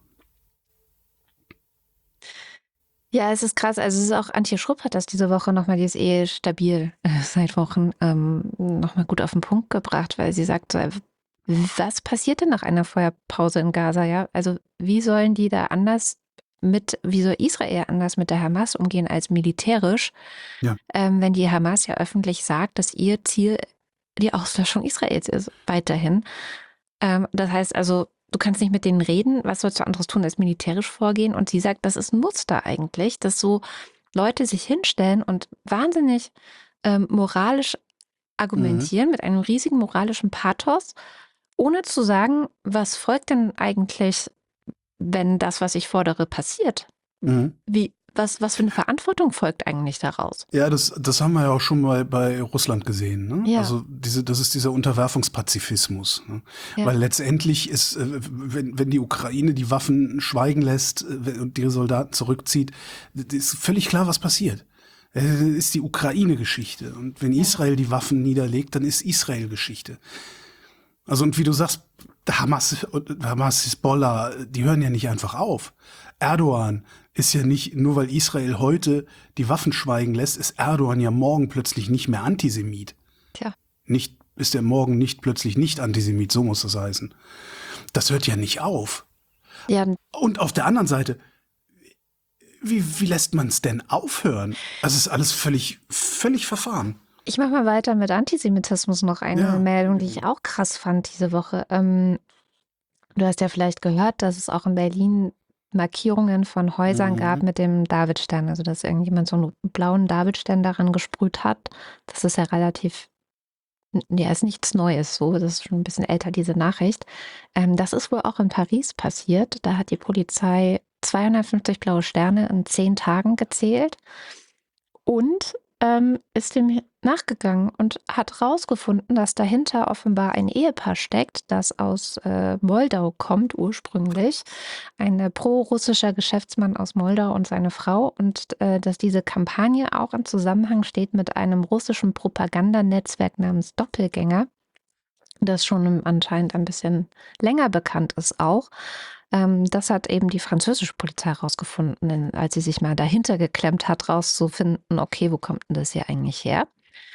Ja, es ist krass. Also es ist auch Antje Schrupp hat das diese Woche nochmal, die ist eh stabil äh, seit Wochen, ähm, nochmal gut auf den Punkt gebracht, weil sie sagt, so, äh, was passiert denn nach einer Feuerpause in Gaza? Ja, also wie sollen die da anders mit, wie soll Israel anders mit der Hamas umgehen als militärisch, Ja. ähm, wenn die Hamas ja öffentlich sagt, dass ihr Ziel die Auslöschung Israels ist, weiterhin. Ähm, das heißt also, du kannst nicht mit denen reden, was sollst du anderes tun als militärisch vorgehen? Und sie sagt, das ist ein Muster eigentlich, dass so Leute sich hinstellen und wahnsinnig ähm, moralisch argumentieren, mit einem riesigen moralischen Pathos, ohne zu sagen, was folgt denn eigentlich, wenn das, was ich fordere, passiert? Mhm. Wie, was, was für eine Verantwortung folgt eigentlich daraus? Ja, das, das haben wir ja auch schon mal bei Russland gesehen. Ne? Ja. Also diese, das ist dieser Unterwerfungspazifismus. Ne? Ja. Weil letztendlich ist, äh, wenn, wenn die Ukraine die Waffen schweigen lässt äh, und ihre Soldaten zurückzieht, ist völlig klar, was passiert. Das ist die Ukraine-Geschichte. Und wenn Israel die Waffen niederlegt, dann ist Israel Geschichte. Also und wie du sagst, Hamas, Hamas, Hezbollah, die hören ja nicht einfach auf. Erdogan ist ja nicht, nur weil Israel heute die Waffen schweigen lässt, ist Erdogan ja morgen plötzlich nicht mehr Antisemit. Tja. Nicht, ist er morgen nicht plötzlich nicht Antisemit, so muss das heißen. Das hört ja nicht auf. Ja, Und auf der anderen Seite, wie, wie lässt man es denn aufhören? Also es ist alles völlig, völlig verfahren. ich mache mal weiter mit Antisemitismus noch eine Ja. Meldung, die ich auch krass fand diese Woche. Ähm, Du hast ja vielleicht gehört, dass es auch in Berlin Markierungen von Häusern Mhm. gab mit dem Davidstern. Also dass irgendjemand so einen blauen Davidstern daran gesprüht hat. Das ist ja relativ, ja, ist nichts Neues so. Das ist schon ein bisschen älter, diese Nachricht. Ähm, das ist wohl auch in Paris passiert. Da hat die Polizei zweihundertfünfzig blaue Sterne in zehn Tagen gezählt und ähm, ist dem nachgegangen und hat rausgefunden, dass dahinter offenbar ein Ehepaar steckt, das aus äh, Moldau kommt ursprünglich. Ein äh, pro-russischer Geschäftsmann aus Moldau und seine Frau. Und äh, dass diese Kampagne auch im Zusammenhang steht mit einem russischen Propagandanetzwerk namens Doppelgänger, das schon anscheinend ein bisschen länger bekannt ist auch. Ähm, das hat eben die französische Polizei herausgefunden, als sie sich mal dahinter geklemmt hat, rauszufinden, okay, wo kommt denn das hier eigentlich her?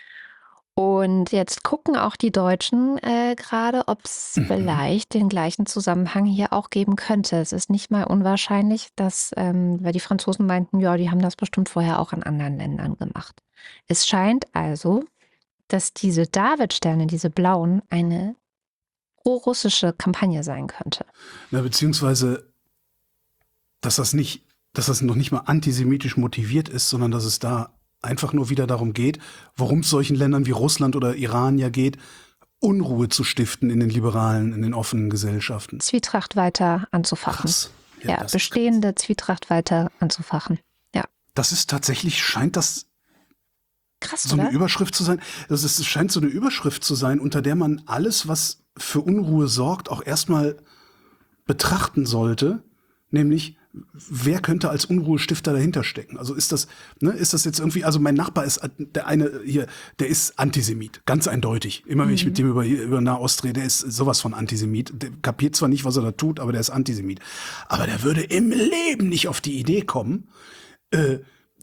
Und jetzt gucken auch die Deutschen äh, gerade, ob es Mhm. vielleicht den gleichen Zusammenhang hier auch geben könnte. Es ist nicht mal unwahrscheinlich, dass, ähm, weil die Franzosen meinten, ja, die haben das bestimmt vorher auch in anderen Ländern gemacht. Es scheint also, dass diese Davidsterne, diese blauen, eine pro-russische Kampagne sein könnte. Na, beziehungsweise, dass das nicht, dass das noch nicht mal antisemitisch motiviert ist, sondern dass es da einfach nur wieder darum geht, worum es solchen Ländern wie Russland oder Iran ja geht, Unruhe zu stiften in den liberalen, in den offenen Gesellschaften. Zwietracht weiter anzufachen. Krass. Ja, das, bestehende Zwietracht weiter anzufachen. Ja, das ist tatsächlich, scheint das krass, so eine oder? Überschrift zu sein. Das ist, es scheint so eine Überschrift zu sein, unter der man alles, was für Unruhe sorgt, auch erstmal betrachten sollte, nämlich wer könnte als Unruhestifter dahinter stecken? Also ist das, ne, ist das jetzt irgendwie, also mein Nachbar ist der eine hier, der ist Antisemit, ganz eindeutig. Immer wenn ich mit dem über, über Nahost rede, der ist sowas von Antisemit. Der kapiert zwar nicht, was er da tut, aber der ist Antisemit. Aber der würde im Leben nicht auf die Idee kommen, äh,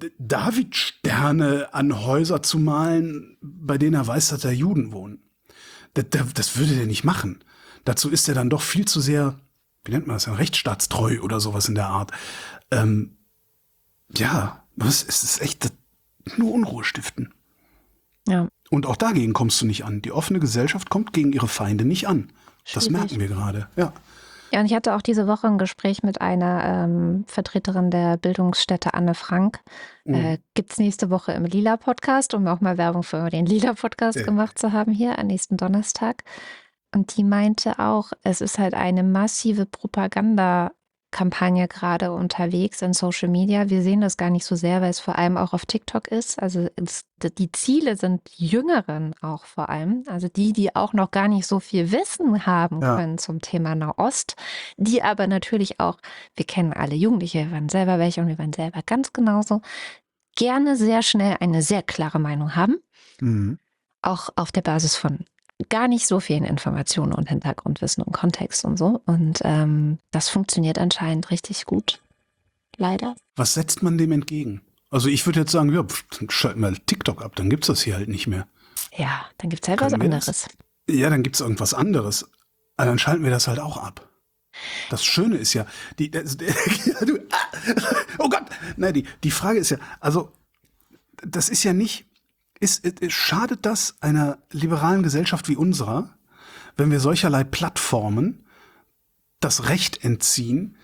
Davidsterne an Häuser zu malen, bei denen er weiß, dass da Juden wohnen. Das, das würde der nicht machen. Dazu ist er dann doch viel zu sehr, wie nennt man das, rechtsstaatstreu oder sowas in der Art. Ähm, ja, das ist, ist echt nur Unruhe stiften. Ja, Und auch dagegen kommst du nicht an. Die offene Gesellschaft kommt gegen ihre Feinde nicht an. Das schwierig. merken wir gerade. Ja. Ja, und ich hatte auch diese Woche ein Gespräch mit einer ähm, Vertreterin der Bildungsstätte Anne Frank. Mhm. Äh, Gibt es nächste Woche im Lila-Podcast, um auch mal Werbung für den Lila-Podcast Ja. gemacht zu haben hier am nächsten Donnerstag. Und die meinte auch, es ist halt eine massive Propagandakampagne gerade unterwegs in Social Media. Wir sehen das gar nicht so sehr, weil es vor allem auch auf TikTok ist. Also es, die Ziele sind die Jüngeren auch vor allem. Also die, die auch noch gar nicht so viel Wissen haben Ja. können zum Thema Nahost. Die aber natürlich auch, wir kennen alle Jugendliche, wir waren selber welche und wir waren selber ganz genauso, gerne sehr schnell eine sehr klare Meinung haben. Mhm. Auch auf der Basis von gar nicht so vielen Informationen und Hintergrundwissen und Kontext und so. Und ähm, das funktioniert anscheinend richtig gut. Leider. Was setzt man dem entgegen? Also ich würde jetzt sagen, ja, pff, schalten wir TikTok ab, dann gibt's das hier halt nicht mehr. Ja, dann gibt es halt was Können wir das? anderes. Ja, dann gibt's irgendwas anderes. Aber dann schalten wir das halt auch ab. Das Schöne ist ja, die, das, du, ah, oh Gott, nein, die, die Frage ist ja, also das ist ja nicht, ist, ist, schadet das einer liberalen Gesellschaft wie unserer, wenn wir solcherlei Plattformen das Recht entziehen,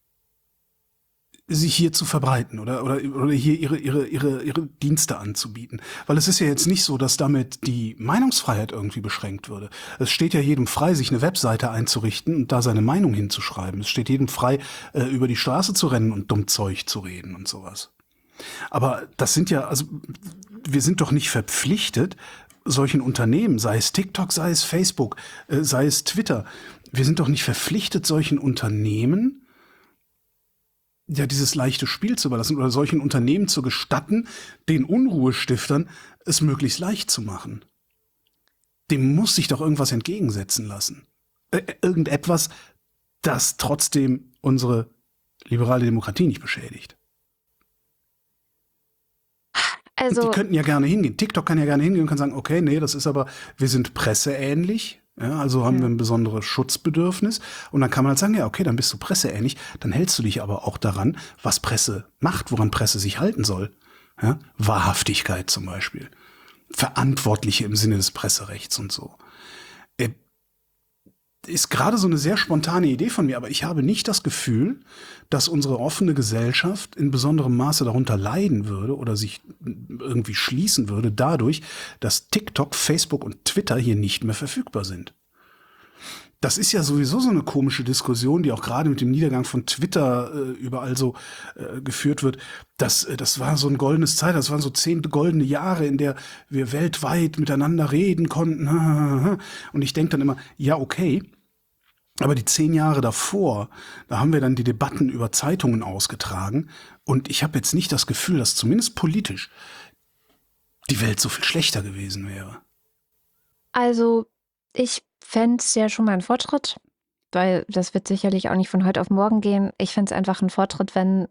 sich hier zu verbreiten oder, oder, oder hier ihre, ihre, ihre, ihre Dienste anzubieten. Weil es ist ja jetzt nicht so, dass damit die Meinungsfreiheit irgendwie beschränkt würde. Es steht ja jedem frei, sich eine Webseite einzurichten und da seine Meinung hinzuschreiben. Es steht jedem frei, äh, über die Straße zu rennen und dumm Zeug zu reden und sowas. Aber das sind ja, also wir sind doch nicht verpflichtet, solchen Unternehmen, sei es TikTok, sei es Facebook, äh, sei es Twitter, wir sind doch nicht verpflichtet, solchen Unternehmen ja dieses leichte Spiel zu überlassen oder solchen Unternehmen zu gestatten, den Unruhestiftern es möglichst leicht zu machen. Dem muss sich doch irgendwas entgegensetzen lassen. Äh, irgendetwas, das trotzdem unsere liberale Demokratie nicht beschädigt. Also, Die könnten ja gerne hingehen. TikTok kann ja gerne hingehen und kann sagen, okay, nee, das ist aber, wir sind presseähnlich. Ja, also haben Ja. wir ein besonderes Schutzbedürfnis. Und dann kann man halt sagen, ja, okay, dann bist du presseähnlich. Dann hältst du dich aber auch daran, was Presse macht, woran Presse sich halten soll. Ja, Wahrhaftigkeit zum Beispiel. Verantwortliche im Sinne des Presserechts und so. Äh, ist gerade so eine sehr spontane Idee von mir, aber ich habe nicht das Gefühl, dass unsere offene Gesellschaft in besonderem Maße darunter leiden würde oder sich irgendwie schließen würde dadurch, dass TikTok, Facebook und Twitter hier nicht mehr verfügbar sind. Das ist ja sowieso so eine komische Diskussion, die auch gerade mit dem Niedergang von Twitter äh, überall so äh, geführt wird. Das, äh, das war so ein goldenes Zeit, das waren so zehn goldene Jahre, in der wir weltweit miteinander reden konnten. Und ich denke dann immer, ja, okay, aber die zehn Jahre davor, da haben wir dann die Debatten über Zeitungen ausgetragen. Und ich habe jetzt nicht das Gefühl, dass zumindest politisch die Welt so viel schlechter gewesen wäre. Also ich fände es ja schon mal ein Fortschritt, weil das wird sicherlich auch nicht von heute auf morgen gehen. Ich fände es einfach ein Fortschritt, wenn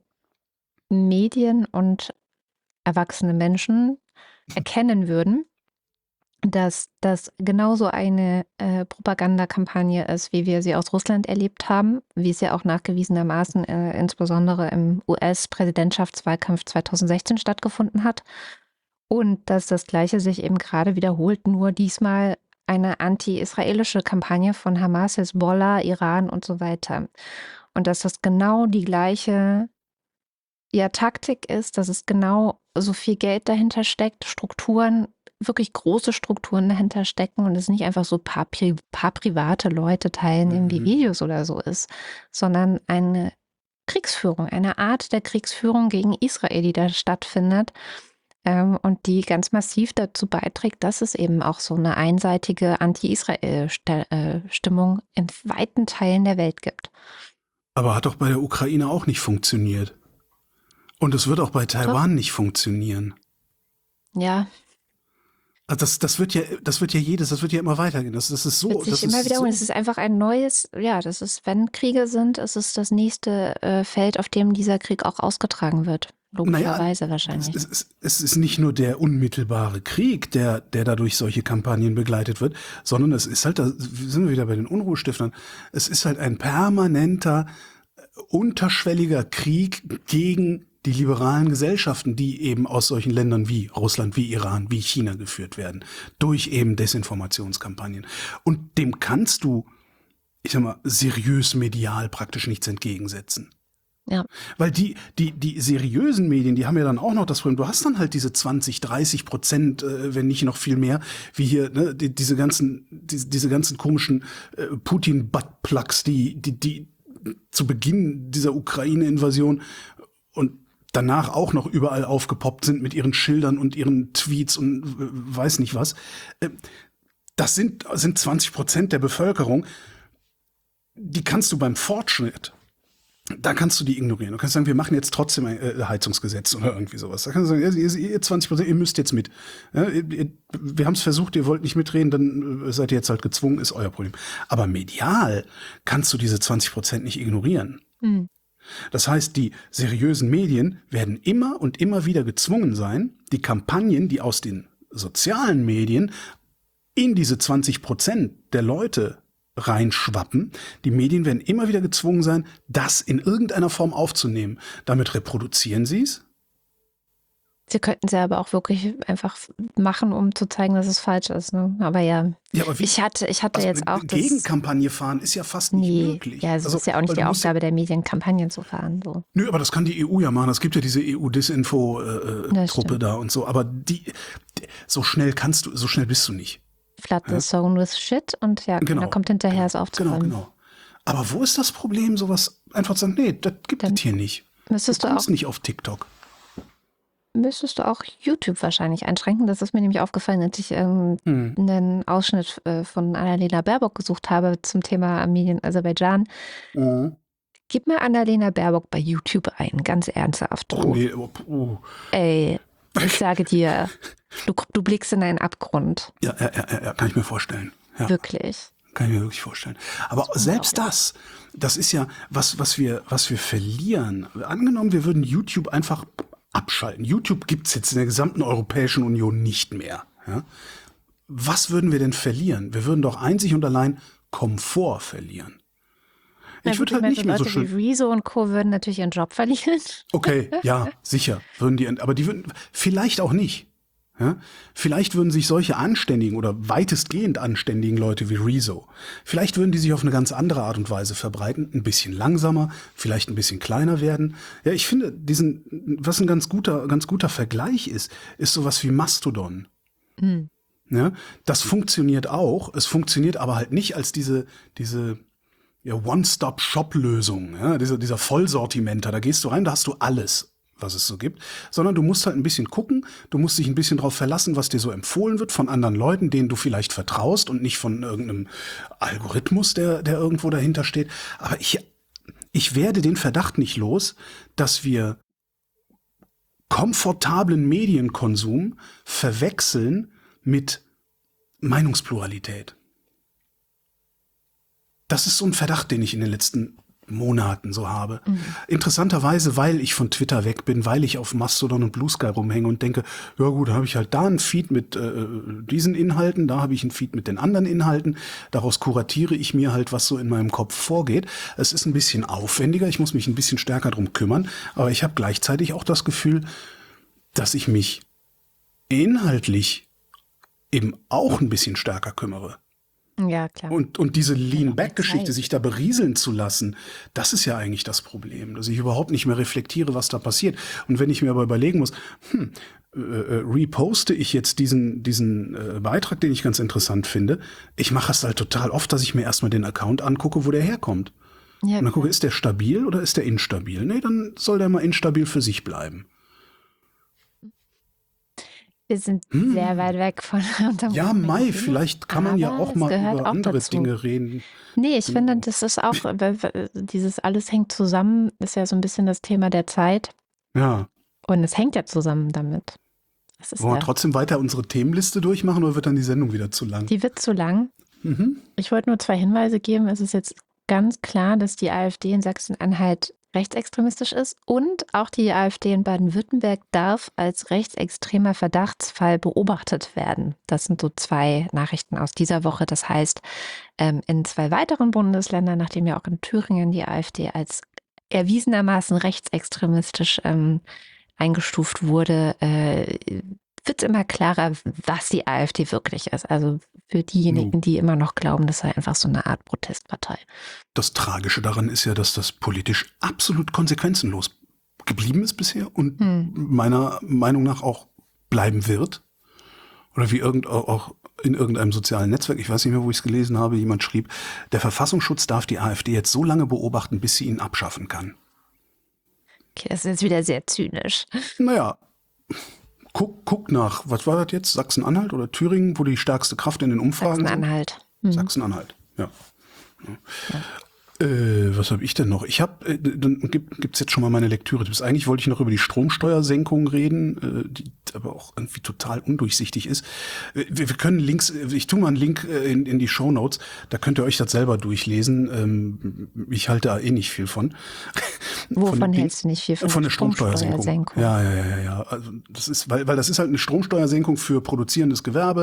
Medien und erwachsene Menschen erkennen würden, dass das genauso eine äh, Propagandakampagne ist, wie wir sie aus Russland erlebt haben, wie es ja auch nachgewiesenermaßen äh, insbesondere im U S-Präsidentschaftswahlkampf zweitausendsechzehn stattgefunden hat. Und dass das Gleiche sich eben gerade wiederholt, nur diesmal eine anti-israelische Kampagne von Hamas, Hezbollah, Iran und so weiter. Und dass das genau die gleiche ja, Taktik ist, dass es genau so viel Geld dahinter steckt, Strukturen, wirklich große Strukturen dahinter stecken und es nicht einfach so ein paar, Pri paar private Leute teilen irgendwie Mhm. Videos oder so ist, sondern eine Kriegsführung, eine Art der Kriegsführung gegen Israel, die da stattfindet. Ähm, und die ganz massiv dazu beiträgt, dass es eben auch so eine einseitige Anti-Israel-Stimmung in weiten Teilen der Welt gibt. Aber hat doch bei der Ukraine auch nicht funktioniert. Und es wird auch bei Taiwan nicht funktionieren. Ja, Also das, das wird ja, das wird ja jedes, das wird ja immer weitergehen. Das, das ist so. wird sich das immer ist wiederholen. so, Es ist einfach ein neues, ja, das ist, wenn Kriege sind, es ist das nächste äh, Feld, auf dem dieser Krieg auch ausgetragen wird. Logischerweise naja, wahrscheinlich. Es, es, es ist nicht nur der unmittelbare Krieg, der, der dadurch solche Kampagnen begleitet wird, sondern es ist halt, da sind wir wieder bei den Unruhestiftern, es ist halt ein permanenter, unterschwelliger Krieg gegen die liberalen Gesellschaften, die eben aus solchen Ländern wie Russland, wie Iran, wie China geführt werden, durch eben Desinformationskampagnen. Und dem kannst du, ich sag mal, seriös medial praktisch nichts entgegensetzen. Ja. Weil die, die, die seriösen Medien, die haben ja dann auch noch das Problem, du hast dann halt diese zwanzig, dreißig Prozent, äh, wenn nicht noch viel mehr, wie hier, ne, die, diese ganzen, die, diese ganzen komischen äh, Putin-Buttplugs, die, die, die zu Beginn dieser Ukraine-Invasion und danach auch noch überall aufgepoppt sind mit ihren Schildern und ihren Tweets und äh, weiß nicht was. Äh, das sind, sind zwanzig Prozent der Bevölkerung, die kannst du beim Fortschritt, da kannst du die ignorieren. Du kannst sagen, wir machen jetzt trotzdem ein äh, Heizungsgesetz oder irgendwie sowas. Da kannst du sagen, ihr, ihr zwanzig Prozent, ihr müsst jetzt mit. Ja, ihr, wir haben es versucht, ihr wollt nicht mitreden, dann äh, seid ihr jetzt halt gezwungen, ist euer Problem. Aber medial kannst du diese zwanzig Prozent nicht ignorieren. Hm. Das heißt, die seriösen Medien werden immer und immer wieder gezwungen sein, die Kampagnen, die aus den sozialen Medien in diese zwanzig Prozent der Leute reinschwappen. Die Medien werden immer wieder gezwungen sein, das in irgendeiner Form aufzunehmen. Damit reproduzieren sie es. Sie könnten sie aber auch wirklich einfach machen, um zu zeigen, dass es falsch ist. Ne? Aber ja, Ja, aber wie, ich hatte, ich hatte also jetzt auch das. Gegenkampagne fahren ist ja fast nicht Nee, möglich. ja, es Also, ist ja auch nicht weil die du musst Aufgabe der Medien, Kampagnen zu fahren. So. Nö, aber das kann die E U ja machen. Es gibt ja diese E U-Disinfo-Truppe Das stimmt. da und so. Aber die, die, so schnell kannst du, so schnell bist du nicht. Flood the zone with shit und ja, Genau. keiner kommt hinterher, es Genau, aufzuräumen. genau. Aber wo ist das Problem, sowas einfach zu sagen, nee, das gibt Dann es hier nicht. Du Müsstest du auch, kommst nicht auf TikTok. müsstest du auch YouTube wahrscheinlich einschränken. Das ist mir nämlich aufgefallen, als ich ähm, Hm. einen Ausschnitt äh, von Annalena Baerbock gesucht habe zum Thema Medien Aserbaidschan. Mhm. Gib mir Annalena Baerbock bei YouTube ein, ganz ernsthaft. Oh Du. nee, oh, oh. Ey, ich sage dir, du, du blickst in einen Abgrund. Ja, ja, ja, ja, kann ich mir vorstellen. Ja, Wirklich. kann ich mir wirklich vorstellen. Aber selbst das, das ist ja was, was wir, was wir verlieren. Angenommen, wir würden YouTube einfach abschalten. YouTube gibt's jetzt in der gesamten Europäischen Union nicht mehr. Ja? Was würden wir denn verlieren? Wir würden doch einzig und allein Komfort verlieren. Na Ich gut, würde halt meine, nicht mehr so Leute schön. wie Rezo und Co. würden natürlich ihren Job verlieren. Okay, ja, sicher würden die, aber die würden vielleicht auch nicht. Ja? Vielleicht würden sich solche anständigen oder weitestgehend anständigen Leute wie Rezo, vielleicht würden die sich auf eine ganz andere Art und Weise verbreiten, ein bisschen langsamer, vielleicht ein bisschen kleiner werden. Ja, ich finde, diesen, was ein ganz guter, ganz guter Vergleich ist, ist sowas wie Mastodon. Mhm. Ja, das funktioniert auch. Es funktioniert aber halt nicht als diese, diese ja, One-Stop-Shop-Lösung, ja, dieser, dieser Vollsortimenter. Da gehst du rein, da hast du alles, was es so gibt, sondern du musst halt ein bisschen gucken, du musst dich ein bisschen drauf verlassen, was dir so empfohlen wird von anderen Leuten, denen du vielleicht vertraust und nicht von irgendeinem Algorithmus, der, der irgendwo dahinter steht. Aber ich, ich werde den Verdacht nicht los, dass wir komfortablen Medienkonsum verwechseln mit Meinungspluralität. Das ist so ein Verdacht, den ich in den letzten Monaten so habe. Mhm. Interessanterweise, weil ich von Twitter weg bin, weil ich auf Mastodon und Blue Sky rumhänge und denke, ja gut, da habe ich halt da einen Feed mit äh, diesen Inhalten, da habe ich einen Feed mit den anderen Inhalten, daraus kuratiere ich mir halt, was so in meinem Kopf vorgeht. Es ist ein bisschen aufwendiger, ich muss mich ein bisschen stärker drum kümmern, aber ich habe gleichzeitig auch das Gefühl, dass ich mich inhaltlich eben auch ein bisschen stärker kümmere. Ja, klar. Und, und diese Lean-Back-Geschichte, sich da berieseln zu lassen, das ist ja eigentlich das Problem, dass ich überhaupt nicht mehr reflektiere, was da passiert. Und wenn ich mir aber überlegen muss, hm, äh, reposte ich jetzt diesen, diesen äh, Beitrag, den ich ganz interessant finde, ich mache es halt total oft, dass ich mir erstmal den Account angucke, wo der herkommt. Ja, und dann gucke, ist der stabil oder ist der instabil? Nee, dann soll der mal instabil für sich bleiben. Wir sind Hm. sehr weit weg von unserem Ja, Problem. Mai, vielleicht kann man ja Aber auch es mal gehört über auch andere dazu. Dinge reden. Nee, ich finde, das ist auch, weil- weil dieses alles hängt zusammen, ist ja so ein bisschen das Thema der Zeit. Ja. Und es hängt ja zusammen damit. Das ist Wollen wir ja, trotzdem weiter unsere Themenliste durchmachen oder wird dann die Sendung wieder zu lang? die wird zu lang. Mhm. Ich wollte nur zwei Hinweise geben. Es ist jetzt ganz klar, dass die AfD in Sachsen-Anhalt rechtsextremistisch ist und auch die AfD in Baden-Württemberg darf als rechtsextremer Verdachtsfall beobachtet werden. Das sind so zwei Nachrichten aus dieser Woche. Das heißt, ähm, in zwei weiteren Bundesländern, nachdem ja auch in Thüringen die AfD als erwiesenermaßen rechtsextremistisch ähm, eingestuft wurde, äh, wird immer klarer, was die AfD wirklich ist. Also für diejenigen, die immer noch glauben, das sei einfach so eine Art Protestpartei. Das Tragische daran ist ja, dass das politisch absolut konsequenzenlos geblieben ist bisher und Hm. meiner Meinung nach auch bleiben wird. Oder wie irgend, auch in irgendeinem sozialen Netzwerk, ich weiß nicht mehr, wo ich es gelesen habe, jemand schrieb, der Verfassungsschutz darf die AfD jetzt so lange beobachten, bis sie ihn abschaffen kann. Okay, das ist jetzt wieder sehr zynisch. Naja, guck, guck nach, was war das jetzt? Sachsen-Anhalt oder Thüringen, wo die stärkste Kraft in den Umfragen Sachsen-Anhalt. sind? Mhm. Sachsen-Anhalt, ja. ja. Äh, was habe ich denn noch? Ich habe, äh, dann gibt es jetzt schon mal meine Lektüre-Tipps. Eigentlich wollte ich noch über die Stromsteuersenkung reden, äh, die aber auch irgendwie total undurchsichtig ist. Wir, wir können Links, ich tue mal einen Link äh, in, in die Shownotes, da könnt ihr euch das selber durchlesen. Ähm, ich halte da eh nicht viel von. Wovon von hältst du nicht viel von, von der Stromsteuersenkung? Stromsteuersenkung? Ja, ja, ja, ja, ja. Also das ist, weil, weil das ist halt eine Stromsteuersenkung für produzierendes Gewerbe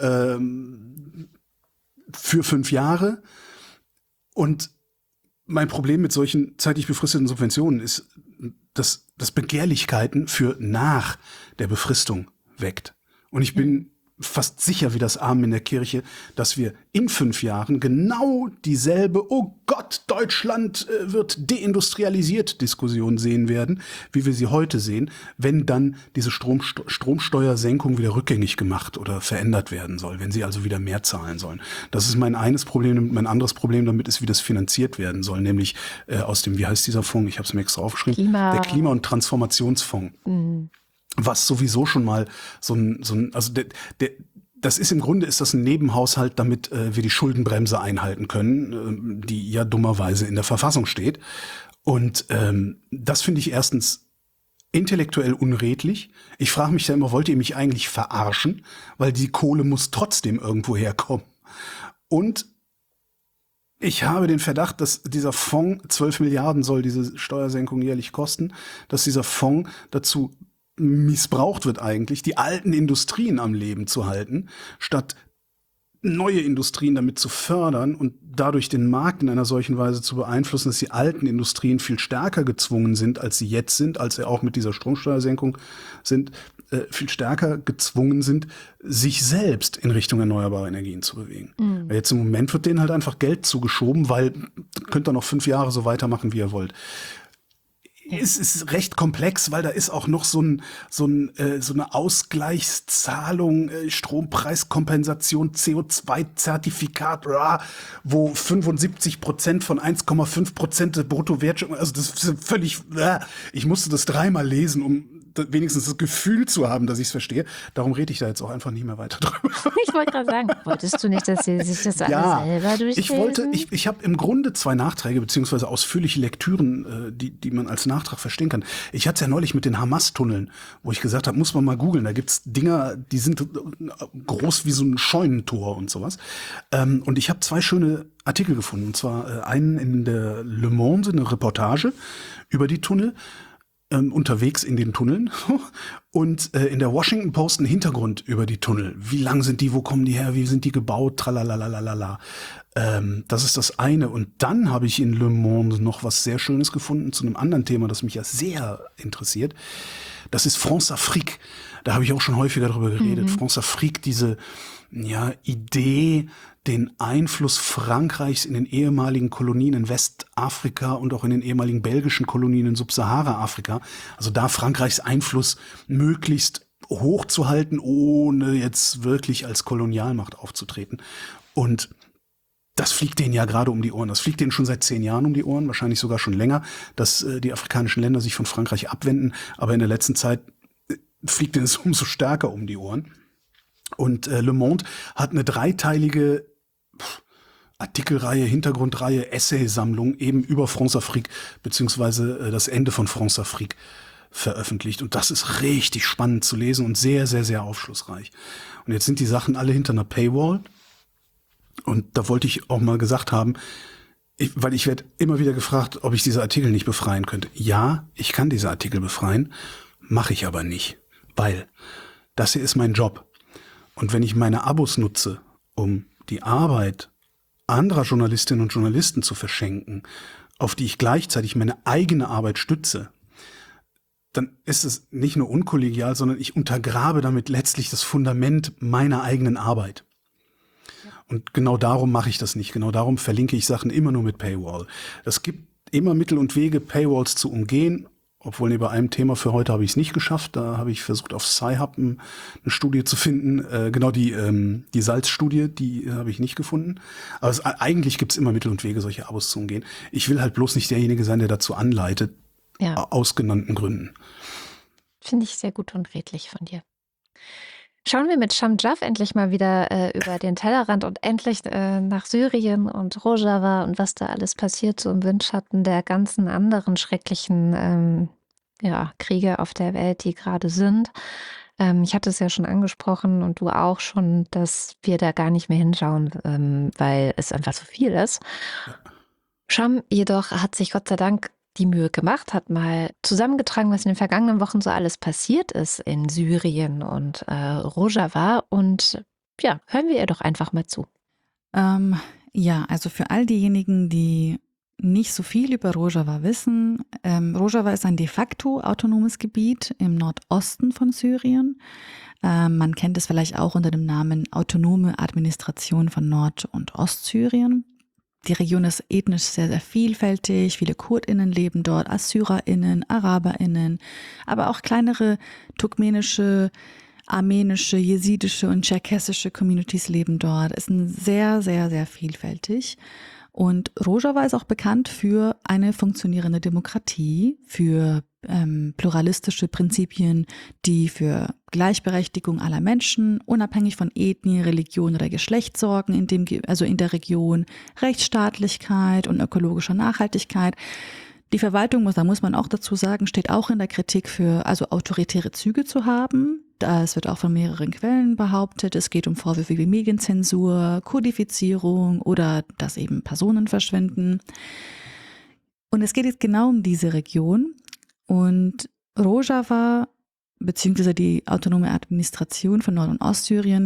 ähm, für fünf Jahre. Und mein Problem mit solchen zeitlich befristeten Subventionen ist, dass das Begehrlichkeiten für nach der Befristung weckt. Und ich bin fast sicher wie das Amen in der Kirche, dass wir in fünf Jahren genau dieselbe, oh Gott, Deutschland äh, wird deindustrialisiert Diskussion sehen werden, wie wir sie heute sehen, wenn dann diese Strom, Stromsteuersenkung wieder rückgängig gemacht oder verändert werden soll, wenn sie also wieder mehr zahlen sollen. Das ist mein eines Problem. Mein anderes Problem damit ist, wie das finanziert werden soll, nämlich äh, aus dem, wie heißt dieser Fonds? Ich habe es mir extra aufgeschrieben. Klima. Der Klima- und Transformationsfonds. Mhm. Was sowieso schon mal so ein, so ein also der, der, das ist im Grunde ist das ein Nebenhaushalt, damit äh, wir die Schuldenbremse einhalten können, äh, die ja dummerweise in der Verfassung steht. Und ähm, das finde ich erstens intellektuell unredlich. Ich frage mich ja immer, wollt ihr mich eigentlich verarschen? Weil die Kohle muss trotzdem irgendwo herkommen. Und ich habe den Verdacht, dass dieser Fonds, zwölf Milliarden soll diese Steuersenkung jährlich kosten, dass dieser Fonds dazu missbraucht wird eigentlich, die alten Industrien am Leben zu halten, statt neue Industrien damit zu fördern und dadurch den Markt in einer solchen Weise zu beeinflussen, dass die alten Industrien viel stärker gezwungen sind, als sie jetzt sind, als sie auch mit dieser Stromsteuersenkung sind, äh, viel stärker gezwungen sind, sich selbst in Richtung erneuerbare Energien zu bewegen. Mhm. Weil jetzt im Moment wird denen halt einfach Geld zugeschoben, weil könnt ihr noch fünf Jahre so weitermachen, wie ihr wollt. Ja. Es ist recht komplex, weil da ist auch noch so, ein, so, ein, äh, so eine Ausgleichszahlung, äh, Strompreiskompensation, C O zwei Zertifikat, rah, wo fünfundsiebzig Prozent von eins Komma fünf Prozent der Bruttowertschöpfung, also das ist völlig, rah. Ich musste das dreimal lesen, um wenigstens das Gefühl zu haben, dass ich es verstehe. Darum rede ich da jetzt auch einfach nicht mehr weiter drüber. Ich wollte gerade sagen, wolltest du nicht, dass sie sich das ja, alles selber durchlesen? Ich wollte, ich, ich habe im Grunde zwei Nachträge beziehungsweise ausführliche Lektüren, äh, die, die man als Nachtrag verstehen kann. Ich hatte es ja neulich mit den Hamas-Tunneln, wo ich gesagt habe, muss man mal googeln. Da gibt's Dinger, die sind groß wie so ein Scheunentor und sowas. Ähm, und ich habe zwei schöne Artikel gefunden. Und zwar äh, einen in der Le Monde, eine Reportage über die Tunnel. Ähm, unterwegs in den Tunneln und äh, in der Washington Post ein Hintergrund über die Tunnel. Wie lang sind die, wo kommen die her, wie sind die gebaut, tralalalala. Ähm, das ist das eine. Und dann habe ich in Le Monde noch was sehr Schönes gefunden zu einem anderen Thema, das mich ja sehr interessiert. Das ist France-Afrique. Da habe ich auch schon häufiger darüber geredet. Mhm. France-Afrique, diese ja, Idee, den Einfluss Frankreichs in den ehemaligen Kolonien in Westafrika und auch in den ehemaligen belgischen Kolonien in Subsahara-Afrika, also da Frankreichs Einfluss möglichst hochzuhalten, ohne jetzt wirklich als Kolonialmacht aufzutreten. Und das fliegt denen ja gerade um die Ohren. Das fliegt denen schon seit zehn Jahren um die Ohren, wahrscheinlich sogar schon länger, dass äh, die afrikanischen Länder sich von Frankreich abwenden. Aber in der letzten Zeit äh, fliegt denen es umso stärker um die Ohren. Und äh, Le Monde hat eine dreiteilige pff, Artikelreihe, Hintergrundreihe, Essaysammlung eben über France-Afrique beziehungsweise äh, das Ende von France-Afrique veröffentlicht. Und das ist richtig spannend zu lesen und sehr, sehr, sehr aufschlussreich. Und jetzt sind die Sachen alle hinter einer Paywall. Und da wollte ich auch mal gesagt haben, ich, weil ich werde immer wieder gefragt, ob ich diese Artikel nicht befreien könnte. Ja, ich kann diese Artikel befreien, mache ich aber nicht, weil das hier ist mein Job. Und wenn ich meine Abos nutze, um die Arbeit anderer Journalistinnen und Journalisten zu verschenken, auf die ich gleichzeitig meine eigene Arbeit stütze, dann ist es nicht nur unkollegial, sondern ich untergrabe damit letztlich das Fundament meiner eigenen Arbeit. Und genau darum mache ich das nicht. Genau darum verlinke ich Sachen immer nur mit Paywall. Es gibt immer Mittel und Wege, Paywalls zu umgehen. Obwohl, nee, bei einem Thema für heute habe ich es nicht geschafft. Da habe ich versucht, auf Sci-Hub eine Studie zu finden. Äh, genau die, ähm, die Salzstudie, die äh, habe ich nicht gefunden. Aber es, eigentlich gibt es immer Mittel und Wege, solche Abos zu umgehen. Ich will halt bloß nicht derjenige sein, der dazu anleitet, ja. Aus genannten Gründen. Finde ich sehr gut und redlich von dir. Schauen wir mit Sham Jaff endlich mal wieder äh, über den Tellerrand und endlich äh, nach Syrien und Rojava und was da alles passiert, so im Windschatten der ganzen anderen schrecklichen ähm, ja, Kriege auf der Welt, die gerade sind. Ähm, ich hatte es ja schon angesprochen und du auch schon, dass wir da gar nicht mehr hinschauen, ähm, weil es einfach so viel ist. Sham jedoch hat sich Gott sei Dank die Mühe gemacht, hat mal zusammengetragen, was in den vergangenen Wochen so alles passiert ist in Syrien und äh, Rojava. Und ja, hören wir ihr doch einfach mal zu. Ähm, ja, also für all diejenigen, die nicht so viel über Rojava wissen, ähm, Rojava ist ein de facto autonomes Gebiet im Nordosten von Syrien. Ähm, man kennt es vielleicht auch unter dem Namen Autonome Administration von Nord- und Ostsyrien. Die Region ist ethnisch sehr, sehr vielfältig. Viele KurdInnen leben dort, AssyrerInnen, AraberInnen, aber auch kleinere turkmenische, armenische, jesidische und tscherkessische Communities leben dort. Es ist sehr, sehr, sehr vielfältig. Und Rojava ist auch bekannt für eine funktionierende Demokratie, für ähm, pluralistische Prinzipien, die für Gleichberechtigung aller Menschen, unabhängig von Ethnie, Religion oder Geschlecht sorgen, in dem, also in der Region, Rechtsstaatlichkeit und ökologischer Nachhaltigkeit. Die Verwaltung, da muss man auch dazu sagen, steht auch in der Kritik für, also autoritäre Züge zu haben. Es wird auch von mehreren Quellen behauptet, es geht um Vorwürfe wie Medienzensur, Kodifizierung oder dass eben Personen verschwinden. Und es geht jetzt genau um diese Region. Und Rojava, beziehungsweise die autonome Administration von Nord- und Ostsyrien,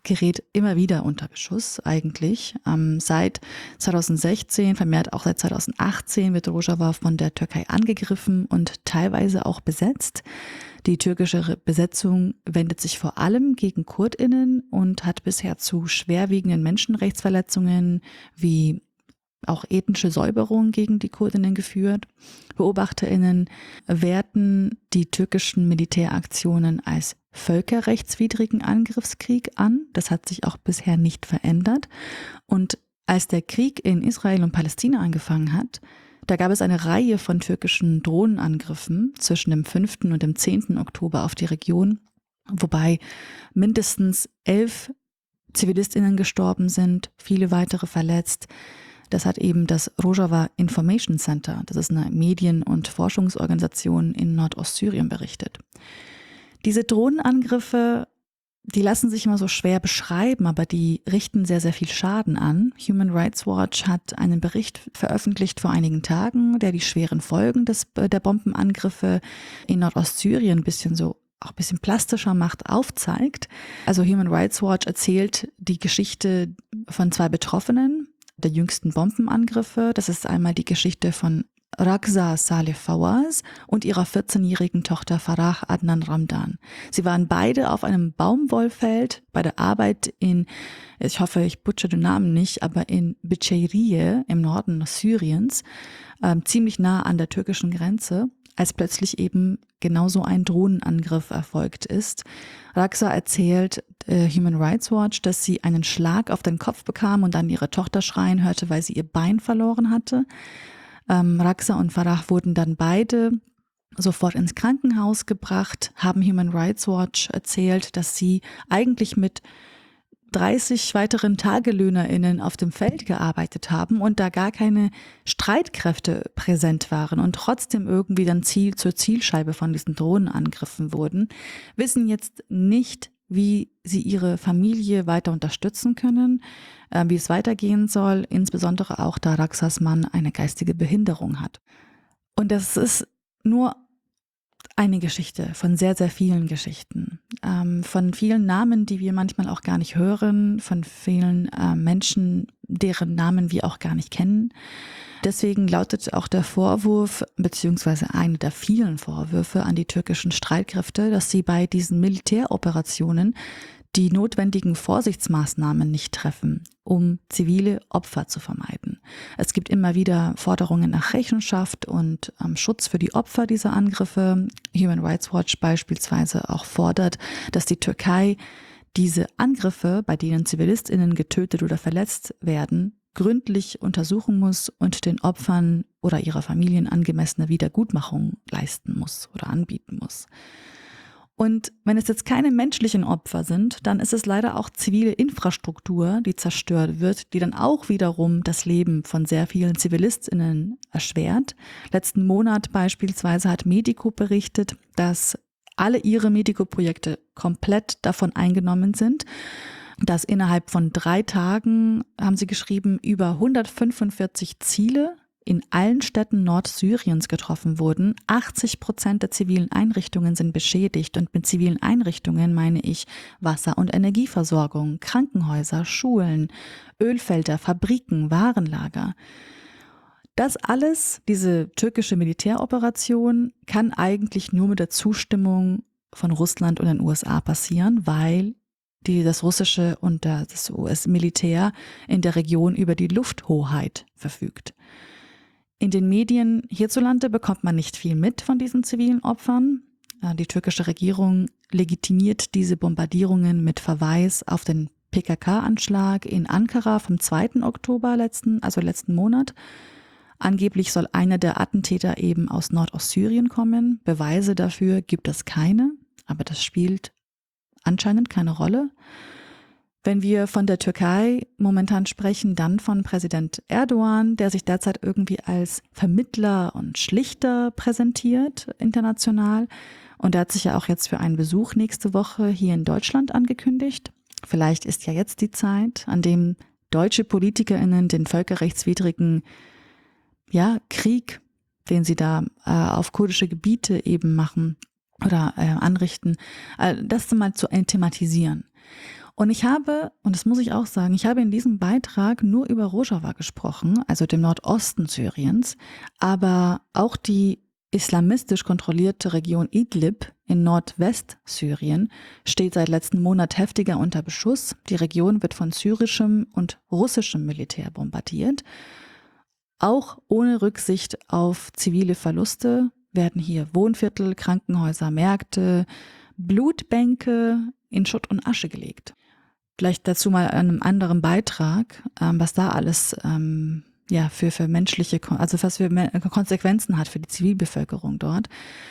gerät immer wieder unter Beschuss eigentlich. Ähm, seit zweitausendsechzehn, vermehrt auch seit zweitausendachtzehn, wird Rojava von der Türkei angegriffen und teilweise auch besetzt. Die türkische Besetzung wendet sich vor allem gegen KurdInnen und hat bisher zu schwerwiegenden Menschenrechtsverletzungen wie auch ethnische Säuberungen gegen die KurdInnen geführt. BeobachterInnen werten die türkischen Militäraktionen als völkerrechtswidrigen Angriffskrieg an. Das hat sich auch bisher nicht verändert. Und als der Krieg in Israel und Palästina angefangen hat, da gab es eine Reihe von türkischen Drohnenangriffen zwischen dem fünften und dem zehnten Oktober auf die Region, wobei mindestens elf ZivilistInnen gestorben sind, viele weitere verletzt. Das hat eben das Rojava Information Center, das ist eine Medien- und Forschungsorganisation in Nordostsyrien, berichtet. Diese Drohnenangriffe, die lassen sich immer so schwer beschreiben, aber die richten sehr, sehr viel Schaden an. Human Rights Watch hat einen Bericht veröffentlicht vor einigen Tagen, der die schweren Folgen des, der Bombenangriffe in Nordostsyrien ein bisschen so auch ein bisschen plastischer macht, aufzeigt. Also Human Rights Watch erzählt die Geschichte von zwei Betroffenen der jüngsten Bombenangriffe. Das ist einmal die Geschichte von Raqsa Saleh Fawaz und ihrer vierzehnjährigen Tochter Farah Adnan Ramdan. Sie waren beide auf einem Baumwollfeld bei der Arbeit in, ich hoffe, ich butcher den Namen nicht, aber in Bichayriye im Norden Syriens, äh, ziemlich nah an der türkischen Grenze, als plötzlich eben genauso ein Drohnenangriff erfolgt ist. Raqsa erzählt äh, Human Rights Watch, dass sie einen Schlag auf den Kopf bekam und dann ihre Tochter schreien hörte, weil sie ihr Bein verloren hatte. Ähm, Raqsa und Farah wurden dann beide sofort ins Krankenhaus gebracht, haben Human Rights Watch erzählt, dass sie eigentlich mit dreißig weiteren TagelöhnerInnen auf dem Feld gearbeitet haben und da gar keine Streitkräfte präsent waren und trotzdem irgendwie dann Ziel zur Zielscheibe von diesen Drohnenangriffen wurden, wissen jetzt nicht, wie sie ihre Familie weiter unterstützen können, äh, wie es weitergehen soll, insbesondere auch, da Raqsas Mann eine geistige Behinderung hat. Und das ist nur eine Geschichte von sehr, sehr vielen Geschichten, ähm, von vielen Namen, die wir manchmal auch gar nicht hören, von vielen äh, Menschen, deren Namen wir auch gar nicht kennen. Deswegen lautet auch der Vorwurf, beziehungsweise eine der vielen Vorwürfe an die türkischen Streitkräfte, dass sie bei diesen Militäroperationen die notwendigen Vorsichtsmaßnahmen nicht treffen, um zivile Opfer zu vermeiden. Es gibt immer wieder Forderungen nach Rechenschaft und ähm, Schutz für die Opfer dieser Angriffe. Human Rights Watch beispielsweise auch fordert, dass die Türkei diese Angriffe, bei denen ZivilistInnen getötet oder verletzt werden, gründlich untersuchen muss und den Opfern oder ihrer Familien angemessene Wiedergutmachung leisten muss oder anbieten muss. Und wenn es jetzt keine menschlichen Opfer sind, dann ist es leider auch zivile Infrastruktur, die zerstört wird, die dann auch wiederum das Leben von sehr vielen ZivilistInnen erschwert. Letzten Monat beispielsweise hat Medico berichtet, dass alle ihre Medico-Projekte komplett davon eingenommen sind, dass innerhalb von drei Tagen, haben sie geschrieben, über hundertfünfundvierzig Ziele in allen Städten Nordsyriens getroffen wurden. achtzig Prozent der zivilen Einrichtungen sind beschädigt und mit zivilen Einrichtungen meine ich Wasser- und Energieversorgung, Krankenhäuser, Schulen, Ölfelder, Fabriken, Warenlager. Das alles, diese türkische Militäroperation, kann eigentlich nur mit der Zustimmung von Russland und den U S A passieren, weil die, das russische und das U S-Militär in der Region über die Lufthoheit verfügt. In den Medien hierzulande bekommt man nicht viel mit von diesen zivilen Opfern. Die türkische Regierung legitimiert diese Bombardierungen mit Verweis auf den P K K-Anschlag in Ankara vom zweiten Oktober letzten, also letzten Monat. Angeblich soll einer der Attentäter eben aus Nordostsyrien kommen. Beweise dafür gibt es keine, aber das spielt anscheinend keine Rolle. Wenn wir von der Türkei momentan sprechen, dann von Präsident Erdogan, der sich derzeit irgendwie als Vermittler und Schlichter präsentiert international. Und er hat sich ja auch jetzt für einen Besuch nächste Woche hier in Deutschland angekündigt. Vielleicht ist ja jetzt die Zeit, an dem deutsche PolitikerInnen den völkerrechtswidrigen ja, Krieg, den sie da äh, auf kurdische Gebiete eben machen oder äh, anrichten, äh, das mal zu thematisieren. Und ich habe, und das muss ich auch sagen, ich habe in diesem Beitrag nur über Rojava gesprochen, also dem Nordosten Syriens, aber auch die islamistisch kontrollierte Region Idlib in Nordwestsyrien steht seit letzten Monat heftiger unter Beschuss. Die Region wird von syrischem und russischem Militär bombardiert. Auch ohne Rücksicht auf zivile Verluste werden hier Wohnviertel, Krankenhäuser, Märkte, Blutbänke in Schutt und Asche gelegt. Vielleicht dazu mal einen anderen Beitrag, ähm, was da alles ähm, ja, für, für menschliche, also was für Konsequenzen hat für die Zivilbevölkerung dort.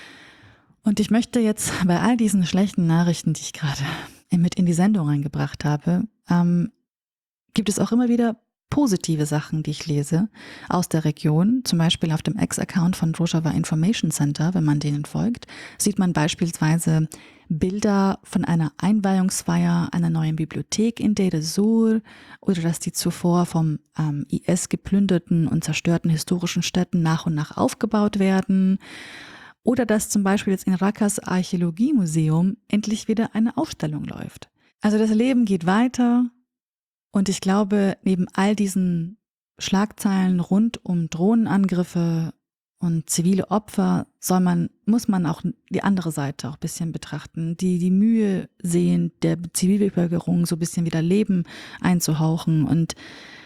Und ich möchte jetzt bei all diesen schlechten Nachrichten, die ich gerade mit in die Sendung reingebracht habe, ähm, gibt es auch immer wieder positive Sachen, die ich lese aus der Region. Zum Beispiel auf dem Ex-Account von Rojava Information Center, wenn man denen folgt, sieht man beispielsweise Bilder von einer Einweihungsfeier einer neuen Bibliothek in Deir ez-Zor oder dass die zuvor vom ähm, I S geplünderten und zerstörten historischen Städten nach und nach aufgebaut werden. Oder dass zum Beispiel jetzt in Rakas Archäologiemuseum endlich wieder eine Ausstellung läuft. Also das Leben geht weiter. Und ich glaube, neben all diesen Schlagzeilen rund um Drohnenangriffe und zivile Opfer soll man, muss man auch die andere Seite auch ein bisschen betrachten, die die Mühe sehen, der Zivilbevölkerung so ein bisschen wieder Leben einzuhauchen und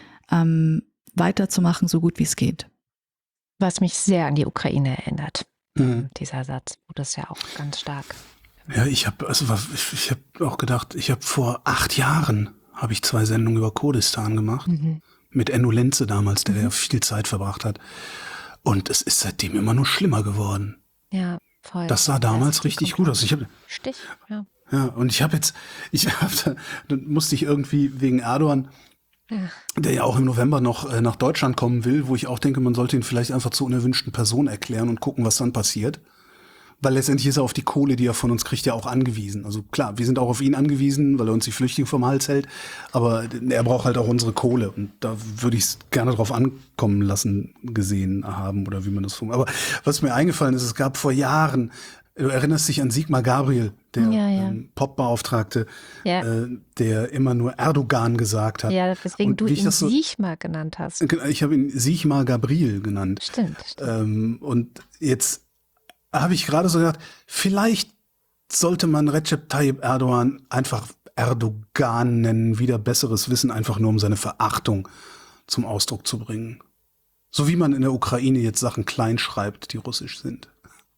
ähm, weiterzumachen, so gut wie es geht. Was mich sehr an die Ukraine erinnert, Mhm. dieser Satz, wo das ja auch ganz stark. Ja, ich habe also was- ich, ich habe auch gedacht, ich habe vor acht Jahren habe ich zwei Sendungen über Kurdistan gemacht Mhm. mit Enno Lenze damals, der ja viel Zeit verbracht hat. Und es ist seitdem immer nur schlimmer geworden. Ja, voll. Das sah damals ist die richtig gut aus. Ich habe Stich, ja. ja und ich habe jetzt, ich habe, dann musste ich irgendwie wegen Erdogan, Ja. der ja auch im November noch äh, nach Deutschland kommen will, wo ich auch denke, man sollte ihn vielleicht einfach zur unerwünschten Person erklären und gucken, was dann passiert. Weil letztendlich ist er auf die Kohle, die er von uns kriegt, ja auch angewiesen. Also klar, wir sind auch auf ihn angewiesen, weil er uns die Flüchtlinge vom Hals hält. Aber er braucht halt auch unsere Kohle. Und da würde ich es gerne drauf ankommen lassen, gesehen haben oder wie man das formuliert. Aber was mir eingefallen ist, es gab vor Jahren, du erinnerst dich an Sigmar Gabriel, der Ja, ja. ähm, Popbeauftragte, Ja. äh, der immer nur Erdogan gesagt hat. Ja, weswegen Und du wie ich ihn das so- Siechmar genannt hast. Ich habe ihn Sigmar Gabriel genannt. Stimmt, stimmt. Ähm, und jetzt habe ich gerade so gedacht, vielleicht sollte man Recep Tayyip Erdogan einfach Erdogan nennen, wieder besseres Wissen, einfach nur um seine Verachtung zum Ausdruck zu bringen. So wie man in der Ukraine jetzt Sachen klein schreibt, die russisch sind.